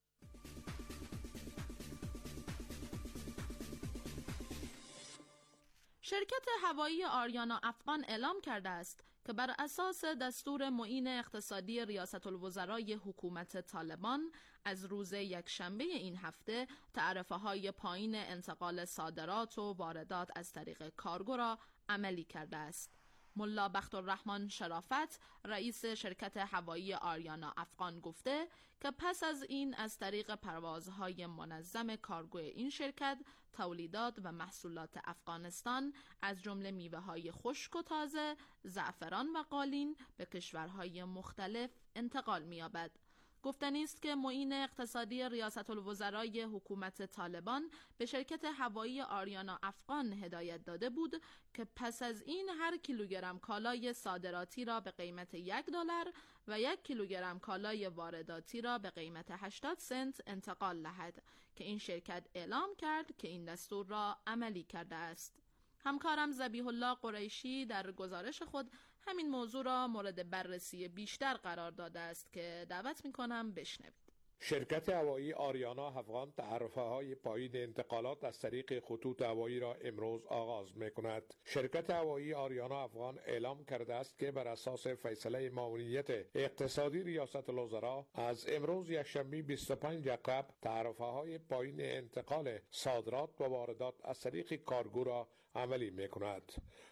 شرکت هوایی آریانا افغان اعلام کرده است که بر اساس دستور معین اقتصادی ریاست الوزرای حکومت طالبان از روز یکشنبه این هفته تعرفه‌های پایین انتقال صادرات و واردات از طریق کارگو را عملی کرده است. ملا بختالرحمن شرافت رئیس شرکت هوایی آریانا افغان گفته که پس از این از طریق پروازهای منظم کارگو این شرکت تولیدات و محصولات افغانستان از جمله میوه‌های خشک و تازه، زعفران و قالین به کشورهای مختلف انتقال می‌یابد. گفتنی است که معین اقتصادی ریاست الوزرای حکومت طالبان به شرکت هوایی آریانا افغان هدایت داده بود که پس از این هر کیلوگرم کالای صادراتی را به قیمت یک دلار و یک کیلوگرم کالای وارداتی را به قیمت هشتاد سنت انتقال دهد که این شرکت اعلام کرد که این دستور را عملی کرده است. همکارم ذبیح الله قریشی در گزارش خود همین موضوع را مورد بررسی بیشتر قرار داده است که دعوت می‌کنم بشنوید. شرکت هوایی آریانا افغان تعرفه های پایین انتقالات از طریق خطوط هوایی را امروز آغاز می کند. شرکت هوایی آریانا افغان اعلام کرده است که بر اساس فیصله معاونیت اقتصادی ریاست الوزراء از امروز یکشنبه بیست و پنج عقب تعرفه های پایین انتقال صادرات و واردات از طریق کارگو را عملی می کند.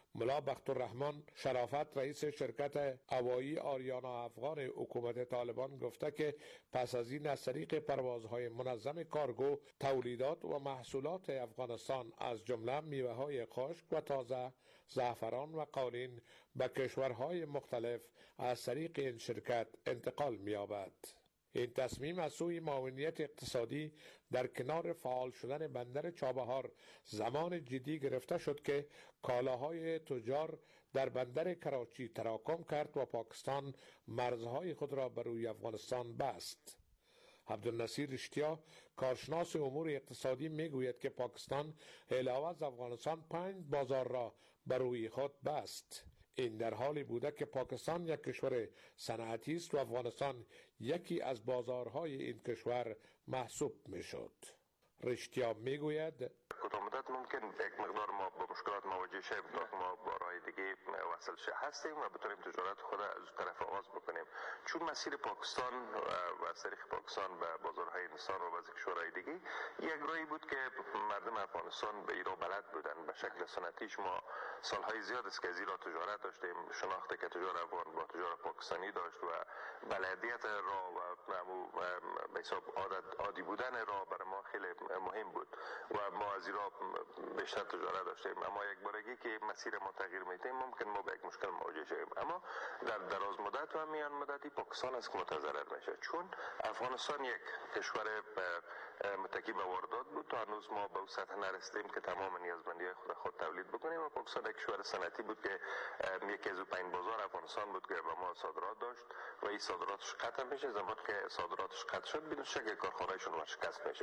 ملا بختالرحمن شرافت رئیس شرکت هوایی آریانا افغان حکومت طالبان گفته که پس از این از طریق پروازهای منظم کارگو تولیدات و محصولات افغانستان از جمله میوه‌های خشک و تازه، زعفران و قالین به کشورهای مختلف از طریق این شرکت انتقال می‌یابد. این تصمیم از سوی معاونیت اقتصادی در کنار فعال شدن بندر چابهار زمان جدی گرفته شد که کالاهای تجار در بندر کراچی تراکم کرد و پاکستان مرزهای خود را بر روی افغانستان بست. عبدالنصیر اشتیا کارشناس امور اقتصادی میگوید که پاکستان علاوه از افغانستان پنج بازار را بر روی خود بست. این در حالی بوده که پاکستان یک کشور صنعتی است و افغانستان یکی از بازارهای این کشور محسوب میشد. رشتیا میگوید کوتاه مدت ممکن یک مقدار ما با مشکلات مواجه شیم تا ما با راه دیگه وصل شه هستیم و بتونیم تجارت خود از طرف آغاز بکنیم، چون مسیر پاکستان و از طریق پاکستان به بازارهای هندوستان و بعضی کشورهای دیگه یک راهی بود که مردم افغانستان به ایران بلد بودن. به شکل سنتیش ما سالهای زیاد است که از ایران تجارت داشتیم، شناخته که تجار افغان با تجار پاکستانی داشت و بلدیت راه و به حساب عادی بودن راه برای ما خیلی مهم بود و ما از ایران بیشتر تجارت داشتیم. اما یک بارگی که مسیر ما تغییر میده ممکن ما به یک مشکل مواجه شویم. اما در دراز مدت و میان مدتی پاکستان است که متضرر میشه، چون افغانستان یک کشور متکی به واردات بود تا هنوز ما به اون سطح نرسیدیم که تمام نیازمندی خود خود تولید بکنیم و پاکستان یک کشور صنعتی بود که یکی از پنج بازار افغانستان بود که به ما صادرات داشت و این صادراتش قطع میشه. زمانی که صادراتش قطع شد بدون شک کارخانه‌شون ورشکست میشه.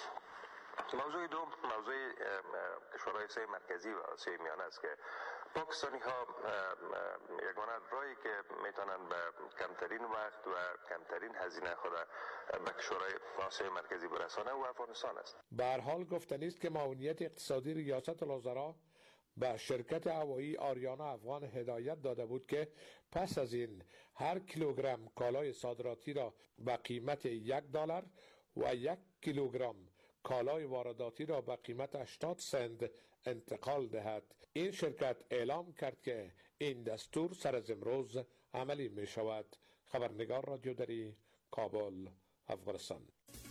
موضوع دوم موضوع کشورهای آسیای مرکزی و آسیای میانه است که پاکستانی ها یگانه راهی که میتونن به کمترین وقت و کمترین هزینه خود به کشورهای آسیای مرکزی برسانه و افغانستان است. به هر حال گفتنی است که معاونیت اقتصادی ریاست الوزراء به شرکت هوایی آریانا افغان هدایت داده بود که پس از این هر کیلوگرم کالای صادراتی را به قیمت یک دلار و یک کیلوگرم کالای وارداتی را به قیمت هشتاد سنت انتقال دهد. این شرکت اعلام کرد که این دستور سر از امروز عملی می شود. خبرنگار رادیو دری، کابل، افغانستان.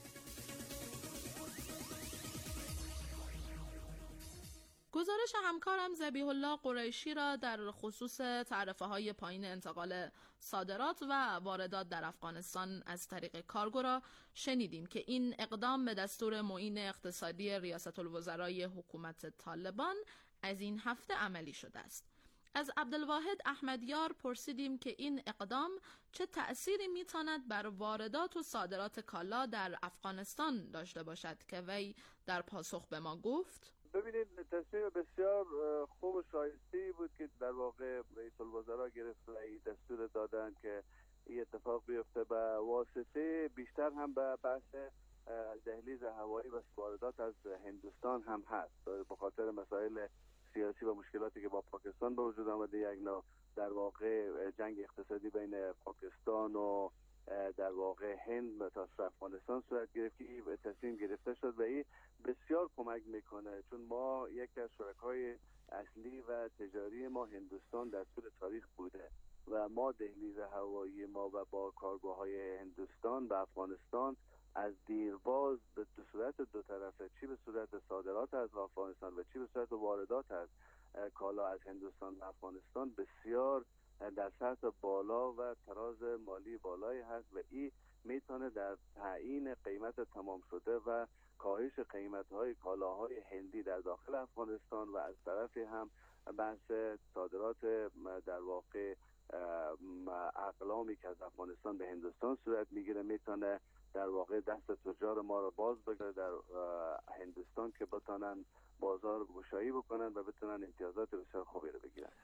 گزارش همکارم ذبیح الله قریشی را در خصوص تعرفه های پایین انتقال صادرات و واردات در افغانستان از طریق کارگو را شنیدیم که این اقدام به دستور معین اقتصادی ریاست الوزرای حکومت طالبان از این هفته عملی شده است. از عبدالواحد احمدیار پرسیدیم که این اقدام چه تأثیری میتواند بر واردات و صادرات کالا در افغانستان داشته باشد که وی در پاسخ به ما گفت: ببینید تصمیم بسیار خوب و شایسته بود که در واقع رئیس الوزراء گرفت و این دستور دادن که این اتفاق بیفته. به واسطه بیشتر هم به بحث دهلیز هوایی و واردات از هندوستان هم هست، به خاطر مسائل سیاسی و مشکلاتی که با پاکستان به وجود آمده. یک نوع در واقع جنگ اقتصادی بین پاکستان و در واقع هند تا افغانستان صورت گرفت که تصمیم گرفته شد و این بسیار کمک میکنه، چون ما یکی از شرکای اصلی و تجاری ما هندوستان در طول تاریخ بوده و ما دهلیز هوایی ما و با کارگوهای هندوستان به افغانستان از دیرباز به صورت دو طرفه، چی به صورت صادرات از افغانستان و چی به صورت واردات از کالا از هندوستان به افغانستان بسیار در سطح بالا و تراز مالی بالایی هست و این میتونه در تعیین قیمت تمام شده و کاهش قیمت‌های کالاهای هندی در داخل افغانستان و از طرفی هم بحث صادرات در واقع اقلامی که از افغانستان به هندوستان صورت میگیره میتونه در واقع دست تجار ما رو باز بگیره در هندوستان که بتونن بازار گشایی بکنن و بتونن امتیازات بسیار خوبی رو بگیرن.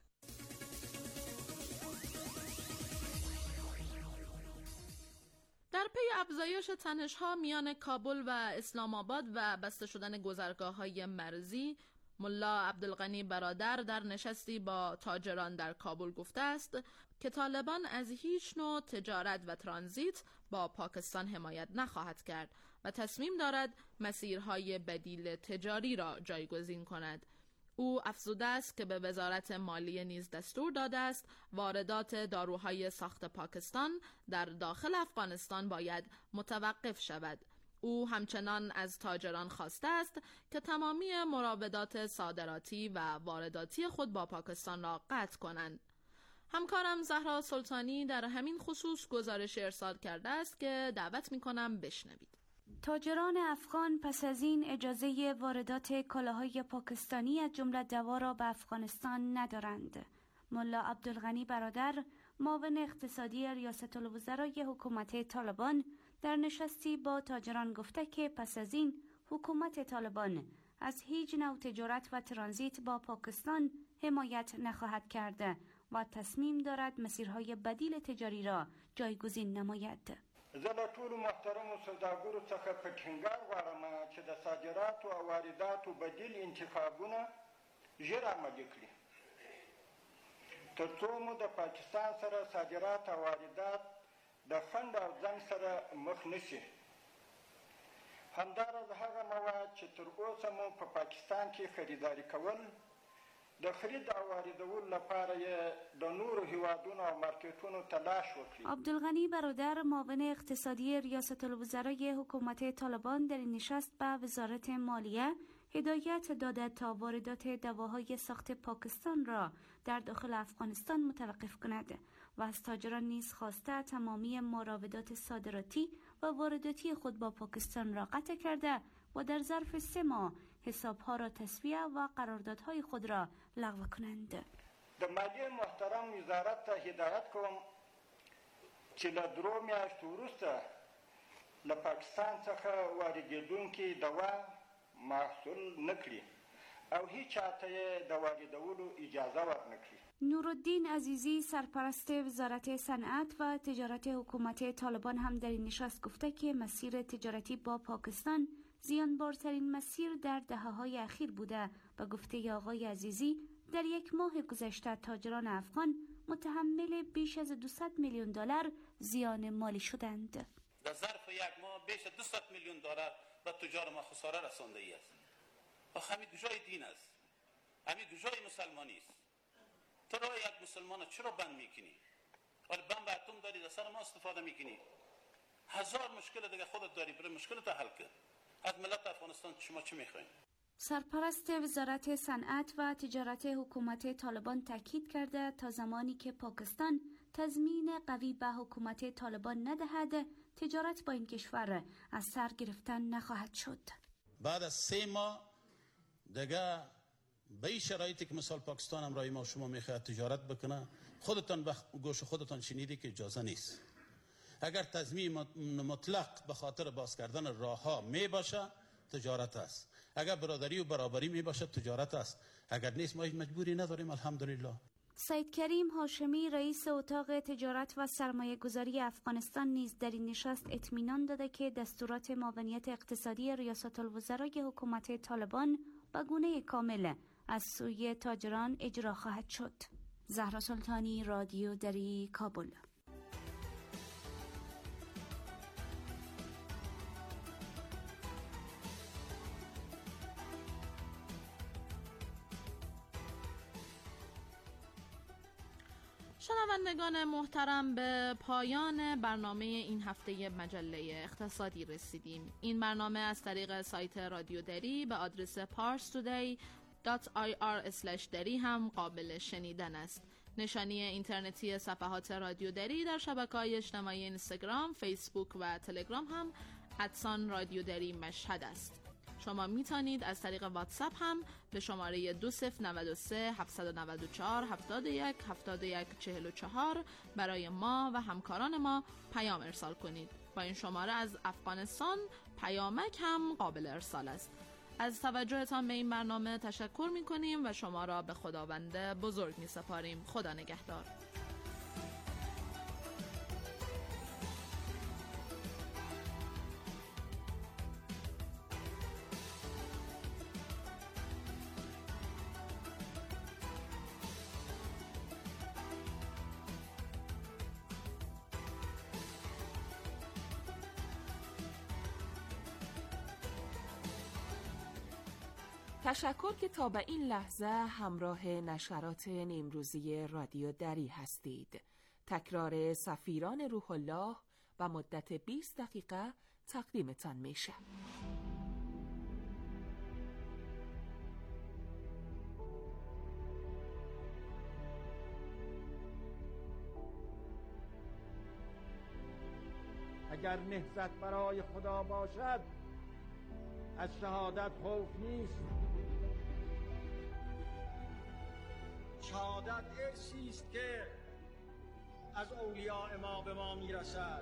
در پی افزایش تنش‌ها میان کابل و اسلام آباد و بسته شدن گذرگاه‌های مرزی، ملا عبدالغنی برادر در نشستی با تاجران در کابل گفته است که طالبان از هیچ نوع تجارت و ترانزیت با پاکستان حمایت نخواهد کرد و تصمیم دارد مسیرهای بدیل تجاری را جایگزین کند. او افزوده است که به وزارت مالیه نیز دستور داده است واردات داروهای ساخت پاکستان در داخل افغانستان باید متوقف شود. او همچنان از تاجران خواسته است که تمامی مراودات صادراتی و وارداتی خود با پاکستان را قطع کنند. همکارم زهرا سلطانی در همین خصوص گزارش ارسال کرده است که دعوت می‌کنم بشنوید. تاجران افغان پس از این اجازه واردات کالاهای پاکستانی از جمله دوا را به افغانستان ندارند. ملا عبدالغنی برادر، معاون اقتصادی ریاست الوزرای حکومت طالبان، در نشستی با تاجران گفته که پس از این حکومت طالبان از هیچ نوع تجارت و ترانزیت با پاکستان حمایت نخواهد کرد و تصمیم دارد مسیرهای بدیل تجاری را جایگزین نماید. زه له ټولو محترمو سوداګرو څخه په ټینګار غواړم چې د صادراتو او وارداتو بدیل انتخابونه ژر عملي کړي تر څو مو د پاکستان سره صادرات او واردات د خنډ او ځنډ سره مخ نشي. همداراز هغه مواد چې تر اوسه مو په پاکستان کې خریداري کول د خرید او واردولو لپاره د نورو هیوادونو او مارکیټونو تلاش وکړي. عبدالغنی برادر، معاون اقتصادی ریاست الوزرای حکومت طالبان، در این نشست به وزارت مالیه هدایت داده تا واردات دواهای ساخت پاکستان را در داخل افغانستان متوقف کند و از تاجران نیز خواسته تمامی مراودات صادراتی و وارداتی خود با پاکستان را قطع کرده و در ظرف سه ماه حسابها را تسویه و قراردادهای خود را لغو کنند. د مالیې محترم وزارت ته هدایت کوم چې له درو میاشتو وروسته له پاکستان څخه واردېدونکي دوا محصول نه کړي او هیچ چاته یې د واردولو اجازه ورنکړي. نورالدین عزیزی، سرپرست وزارت صنعت و تجارت حکومت طالبان، هم در این نشست گفته که مسیر تجارتی با پاکستان زیانبارترین مسیر در دهه‌های اخیر بوده. به گفته آقای عزیزی، در یک ماه گذشته تاجران افغان متحمل بیش از دویست میلیون دلار زیان مالی شدند. در ظرف یک ماه بیش از دویست میلیون دلار به تجار ما خساره رسانده ای است. و همین کجای دین است؟ همین کجای مسلمانی است؟ تو را یک مسلمان چرا بند میکنی؟ ولی بند به اتم داری در سر ما استفاده میکنی. هزار مشکل دیگه خودت داری، برای مشکل تو حل کن. از ملت افغانستان شما چی میخواین؟ سرپرست وزارت صنعت و تجارت حکومت طالبان تاکید کرده تا زمانی که پاکستان تضمین قوی به حکومت طالبان ندهد، تجارت با این کشور از سر گرفتن نخواهد شد. بعد از سه ماه دیگه به این شرایطی که مثال پاکستان همراه ما شما میخواهد تجارت بکنه، خودتان به گوش خودتان شنیدی که اجازه نیست. اگر تضمین مطلق به خاطر باز کردن راه ها می باشه تجارت است، اگر برادری و برابری می باشه تجارت است، اگر نیست ما هیچ مجبوری نداریم. الحمدلله. سید کریم هاشمی، رئیس اتاق تجارت و سرمایه گذاری افغانستان، نیز در این نشست اطمینان داده که دستورات معاونیت اقتصادی ریاست الوزرای حکومت طالبان به گونه کامل از سوی تاجران اجرا خواهد شد. زهرا سلطانی، رادیو دری، کابل. شنوندگان محترم، به پایان برنامه این هفته مجله اقتصادی رسیدیم. این برنامه از طریق سایت رادیو دری به آدرس پارس تودی دات آی آر اسلش دری هم قابل شنیدن است. نشانی اینترنتی صفحات رادیو دری در شبکه‌های اجتماعی اینستاگرام، فیسبوک و تلگرام هم ادسان رادیو دری مشهد است. شما میتونید از طریق واتساپ هم به شماره دو صفر نه سه هفت نه چهار هفت یک هفت یک چهار چهار برای ما و همکاران ما پیام ارسال کنید. با این شماره از افغانستان پیامک هم قابل ارسال است. از توجهتان به این برنامه تشکر میکنیم و شما را به خداوند بزرگ میسپاریم. خدا نگهدار. تشکر که تا به این لحظه همراه نشرات نیمروزی رادیو دری هستید. تکرار سفیران روح الله و مدت بیست دقیقه تقدیمتان میشه. اگر نهضت برای خدا باشد از شهادت خوف نیست. شهادت ارثی است که از اولیاء ما به ما میرسد.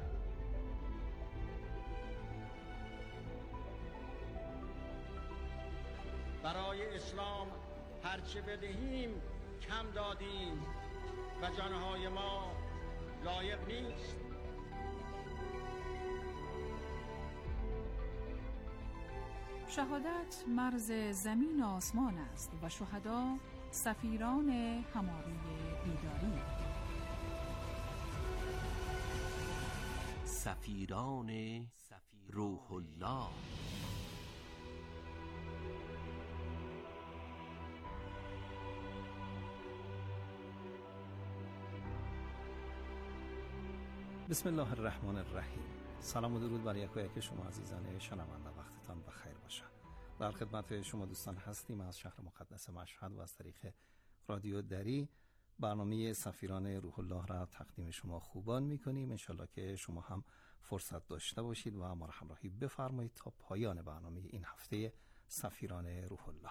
برای اسلام هرچه بدهیم کم دادیم و جانهای ما لایق نیست. شهادت مرز زمین و آسمان است و شهدا سفیران هماری بیداری. سفیران روح الله. بسم الله الرحمن الرحیم. سلام و درود بر یک و یک شما عزیزان شنونده، وقتتان بخیر باشه. در خدمت شما دوستان هستیم از شهر مقدس مشهد و از طریق رادیو دری برنامه سفیران روح الله را تقدیم شما خوبان میکنیم. انشالله که شما هم فرصت داشته باشید و ما را همراهی بفرمایید تا پایان برنامه این هفته سفیران روح الله.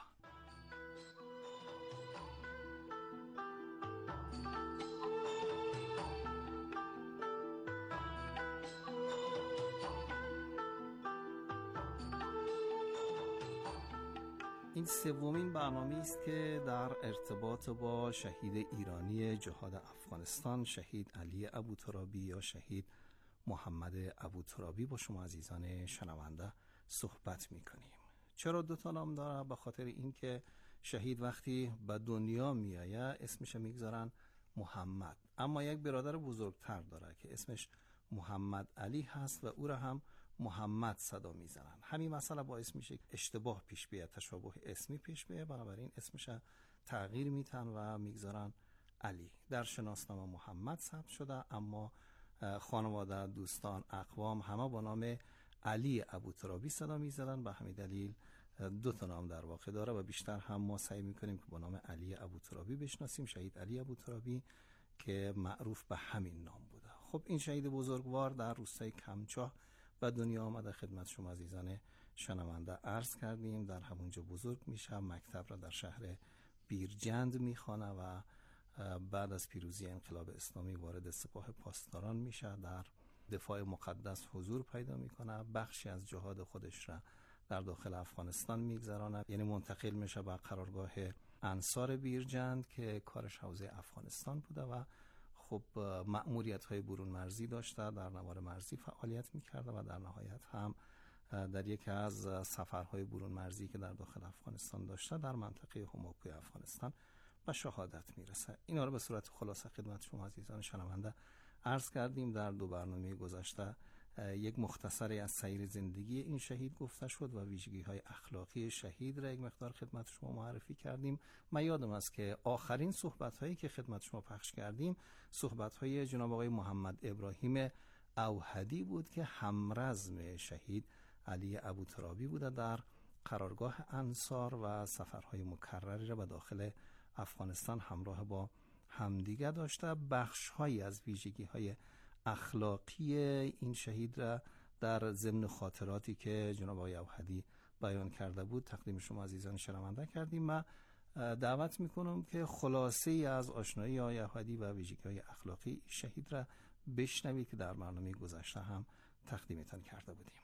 این سومین برنامه است که در ارتباط با شهید ایرانی جهاد افغانستان، شهید علی ابوترابی یا شهید محمد ابوترابی با شما عزیزان شنونده صحبت می‌کنیم. چرا دو تا نام داره؟ به خاطر اینکه شهید وقتی به دنیا میآید اسمش میگذارن محمد، اما یک برادر بزرگتر داره که اسمش محمد علی هست و او را هم محمد صدا میزنن. همین مسئله باعث میشه اشتباه پیش بیاد، تشابه اسمی پیش بیاد، بنابراین اسمش تغییر میتن و میگذارن علی. در شناسنامه محمد ثبت شده، اما خانواده، دوستان، اقوام همه با نام علی ابوترابی صدا میزنن. به همین دلیل دو تا نام در واقع داره و بیشتر هم ما سعی میکنیم که با نام علی ابوترابی بشناسیم، شهید علی ابوترابی که معروف به همین نام بوده. خب این شهید بزرگوار در روستای کمچاه و دنیا آمده، خدمت شما عزیزان شنونده عرض کردیم. در همونجا بزرگ میشه، مکتب را در شهر بیرجند میخوانه و بعد از پیروزی انقلاب اسلامی وارد سپاه پاسداران میشه، در دفاع مقدس حضور پیدا میکنه، بخشی از جهاد خودش را در داخل افغانستان میگذرانه، یعنی منتقل میشه به قرارگاه انصار بیرجند که کارش حوزه افغانستان بوده و خب مأموریت های برون مرزی داشته، در نوار مرزی فعالیت میکرده و در نهایت هم در یکی از سفرهای برون مرزی که در داخل افغانستان داشته در منطقه هموکوی افغانستان به شهادت میرسه. اینا رو به صورت خلاصه خدمت شما عزیزان شنونده عرض کردیم. در دو برنامه گذشته یک مختصری از سیر زندگی این شهید گفته شد و ویژگی های اخلاقی شهید را یک مقدار خدمت شما معرفی کردیم. من یادم است که آخرین صحبت هایی که خدمت شما پخش کردیم صحبت های جناب آقای محمد ابراهیم اوهدی بود که همرزم شهید علی ابوترابی بوده، در قرارگاه انصار و سفرهای مکرری را به داخل افغانستان همراه با همدیگه داشته. بخش هایی از ویژگی های اخلاقی این شهید را در ضمن خاطراتی که جناب آقای اوهدی بیان کرده بود تقدیم شما عزیزان شنونده کردیم. من دعوت میکنم که خلاصه از آشنایی آقای اوهدی و ویژگی های اخلاقی شهید را بشنوید که در برنامه گذشته هم تقدیمتان کرده بودیم.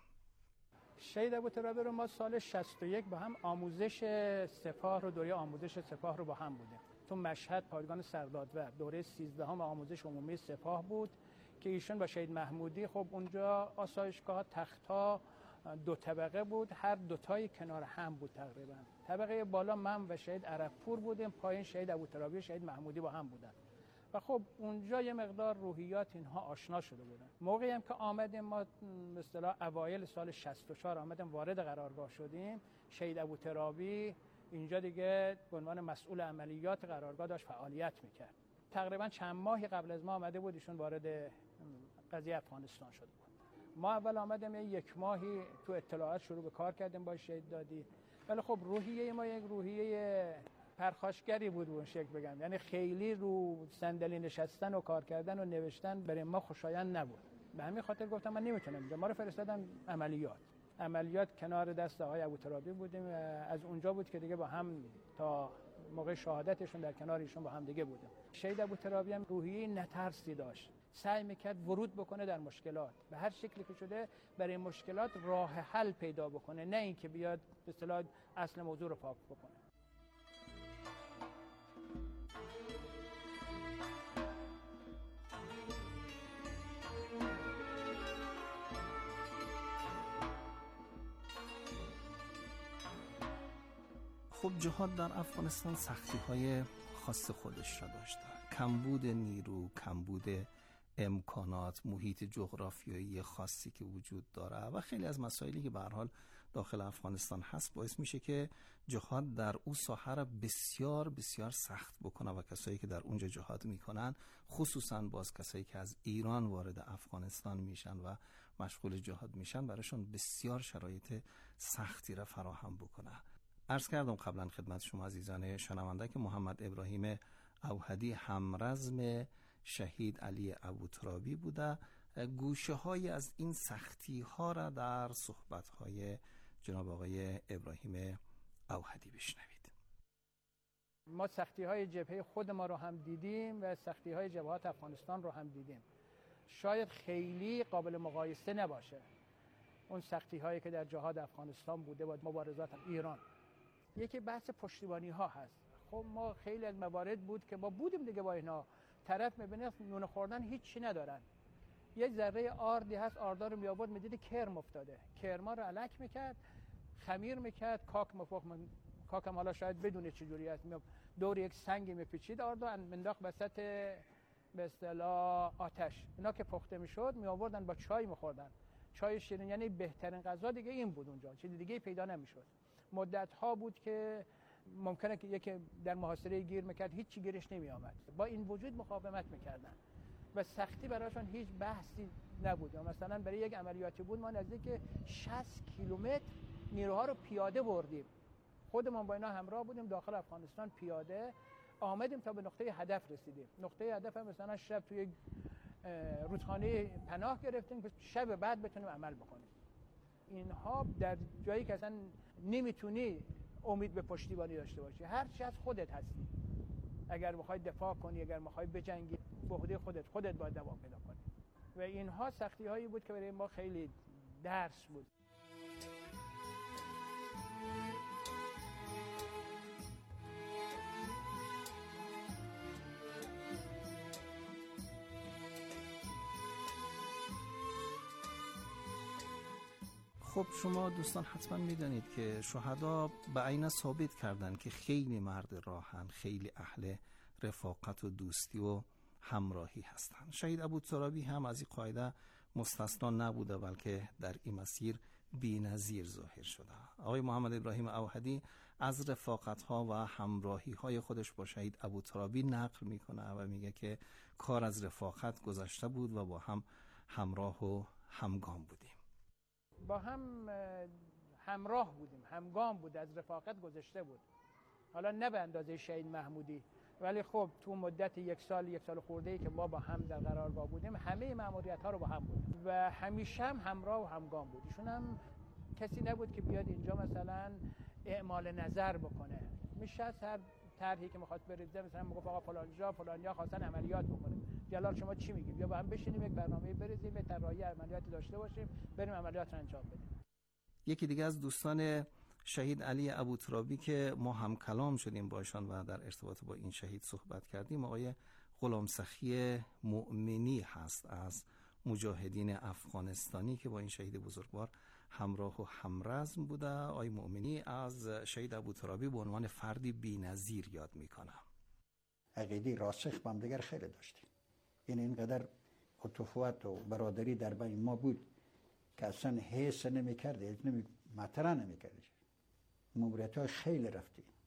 شهید ابوترابی رو ما سال شصت و یک با هم آموزش سپاه رو دوره آموزش سپاه رو با هم بودیم. تو مشهد پادگان سردادور دوره سیزدهم آموزش عمومی سپاه بود که ایشون با شهید محمودی خب اونجا آسایشگاه تخت‌ها دو طبقه بود، هر دوتای کنار هم بود تقریبا. طبقه بالا من و شهید عربپور بودیم، پایین شهید ابوترابی و شهید محمودی با هم بودن و خب اونجا یه مقدار روحیات اینها آشنا شده بودن. موقعی هم که آمدیم ما به اصطلاح اوایل سال شصت و چهار آمدیم وارد قرارگاه شدیم، شهید ابوترابی اینجا دیگه به عنوان مسئول عملیات قرارگاه داشت فعالیت میکرد. تقریبا چند ماهی قبل از ما آمده بود ایشون وارد قضیه افغانستان شده بود. ما اول آمدیم یک ماهی تو اطلاعات شروع به کار کردیم با شهید دادی، ولی خب روحیه ما یک روحیه پرخاشگری بود اون شکل بگم، یعنی خیلی رو صندلی نشستن و کار کردن و نوشتن برای ما خوشایند نبود. به همین خاطر گفتم من نمیتونم اینجا، ما رو فرستادن عملیات. عملیات کنار دست آقای ابوترابی بودیم، از اونجا بود که دیگه با هم تا موقع شهادتشون در کنار ایشون با هم دیگه بودیم. شهید ابوترابی هم روحیه نترسی داشت، سعی میکرد ورود بکنه در مشکلات، به هر شکلی که شده برای مشکلات راه حل پیدا بکنه، نه اینکه بیاد به اصطلاح اصل موضوع رو پاک بکنه. خب جهاد در افغانستان سختی های خاص خودش را داشته، کمبود نیرو، کمبود امکانات، محیط جغرافیایی خاصی که وجود داره و خیلی از مسائلی که به هر حال داخل افغانستان هست باعث میشه که جهاد در اون ساحه را بسیار بسیار سخت بکنه و کسایی که در اونجا جهاد میکنن، خصوصا باز کسایی که از ایران وارد افغانستان میشن و مشغول جهاد میشن، براشون بسیار شرایط سختی را فراهم بکنه. عرض کردم قبلا خدمت شما عزیزان شنونده که محمد ابراهیم اوحدی همرزم شهید علی ابوترابی بوده. گوشه های از این سختی ها را در صحبت های جناب آقای ابراهیم اوحدی بشنوید. ما سختی های جبهه خود ما رو هم دیدیم و سختی های جبهات افغانستان رو هم دیدیم. شاید خیلی قابل مقایسه نباشه اون سختی هایی که در جهاد افغانستان بوده با مبارزات ایران. یکی بحث پشتیبانی ها هست. خب ما خیلی از موارد بود که ما بودیم دیگه با اینا، طرف میبینه نون خوردن هیچی ندارن، یه ذره آردی هست، آردا رو میآورد میدیدی کرم افتاده، کرما رو الک میکرد، خمیر میکرد، کاک مفخ من... کاکم حالا شاید بدونه چجوری است، دور یک سنگی میپیچید آردا منداخت وسط به اصطلاح آتش، اینا که پخته میشد میآوردن با چای میخوردن، چای شیرین، یعنی بهترین غذا دیگه این بود اونجا، چیز دیگه پیدا نمیشد. مدت ها بود که ممکنه که یکی در محاصره گیر میکرد هیچی گیرش نمی آمد، با این وجود مقاومت میکردن و سختی براشون هیچ بحثی نبود. مثلا برای یک عملیاتی بود ما نزدیک شصت کیلومتر نیروها رو پیاده بردیم، خودمون با اینا همراه بودیم داخل افغانستان پیاده آمدیم تا به نقطه هدف رسیدیم. نقطه هدف هم مثلا شب توی رودخانه پناه گرفتیم که شب بعد بتونیم عمل بکنیم. اینها در جایی که اصلا نمیتونی امید به پشتیبانی داشته باشی، هر چی از خودت هستی، اگر بخوای دفاع کنی، اگر بخوای بجنگی، به عهده خودت خودت باید دوام پیدا کنی و اینها سختی هایی بود که برای ما خیلی درس بود. خب شما دوستان حتما میدانید که شهدا به عینه ثابت کردند که خیلی مرد راهن، خیلی اهل رفاقت و دوستی و همراهی هستند. شهید ابوترابی هم از این قاعده مستثنا نبوده، بلکه در این مسیر بی‌نظیر ظاهر شده. آقای محمد ابراهیم اوحدی از رفاقت‌ها و همراهی‌های خودش با شهید ابوترابی نقل میکنه و میگه که کار از رفاقت گذشته بود و با هم همراه و همگام بودیم. با هم همراه بودیم، همگام بود، از رفاقت گذشته بود. حالا نه به اندازه شهید محمودی، ولی خب تو مدت یک سال یک سال خورده‌ای که ما با هم در قرارگاه بودیم همه مأموریت‌ها رو با هم بودیم و همیشه هم همراه و همگام بود. ایشون هم کسی نبود که بیاد اینجا مثلا اعمال نظر بکنه. میشه هر طرحی که می‌خواد بریزه مثلا میگه آقا فلان جا فلانیا خواستن عملیات بکنه، جلال شما چی میگی؟ بیا با هم بشینیم یک برنامه بریزیم، یک طراحی عملیاتی داشته باشیم، بریم عملیات رو انجام بدیم. یکی دیگه از دوستان شهید علی ابوترابی که ما هم کلام شدیم باشان و در ارتباط با این شهید صحبت کردیم، آقای غلام سخی مؤمنی هست از مجاهدین افغانستانی که با این شهید بزرگوار همراه و همرزم بوده. آقای مؤمنی از شهید ابوترابی به عنوان فردی بی‌نظیر یاد میکنه. عقیده راسخ با هم دیگر خیلی داشتیم، این اینقدر اتفاقات و برادری در بین ما بود که اصلا حس نمی کرده، نمی مطرح نمی کرده. مبارزات های خیلی رفتیم،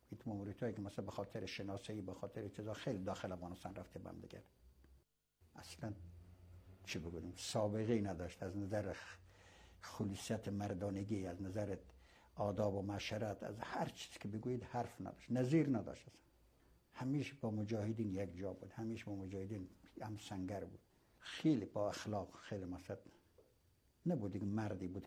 این ماموریتایی که مثلا به خاطر شناسایی به خاطر چیزا خیلی داخل افغانستان رفته بم دیگر اصلا چی بگویم سابقه ای نداشت از نظر خلوصیت مردانگی، از نظر آداب و معاشرت، از هر چیزی که بگویید حرف نداشت، نظیر نداشت. اصلا همیشه با مجاهدین یک جا بود، همیشه با مجاهدین هم سنگر بود، خیلی با اخلاق، خیلی مثلا نبود، مردی بود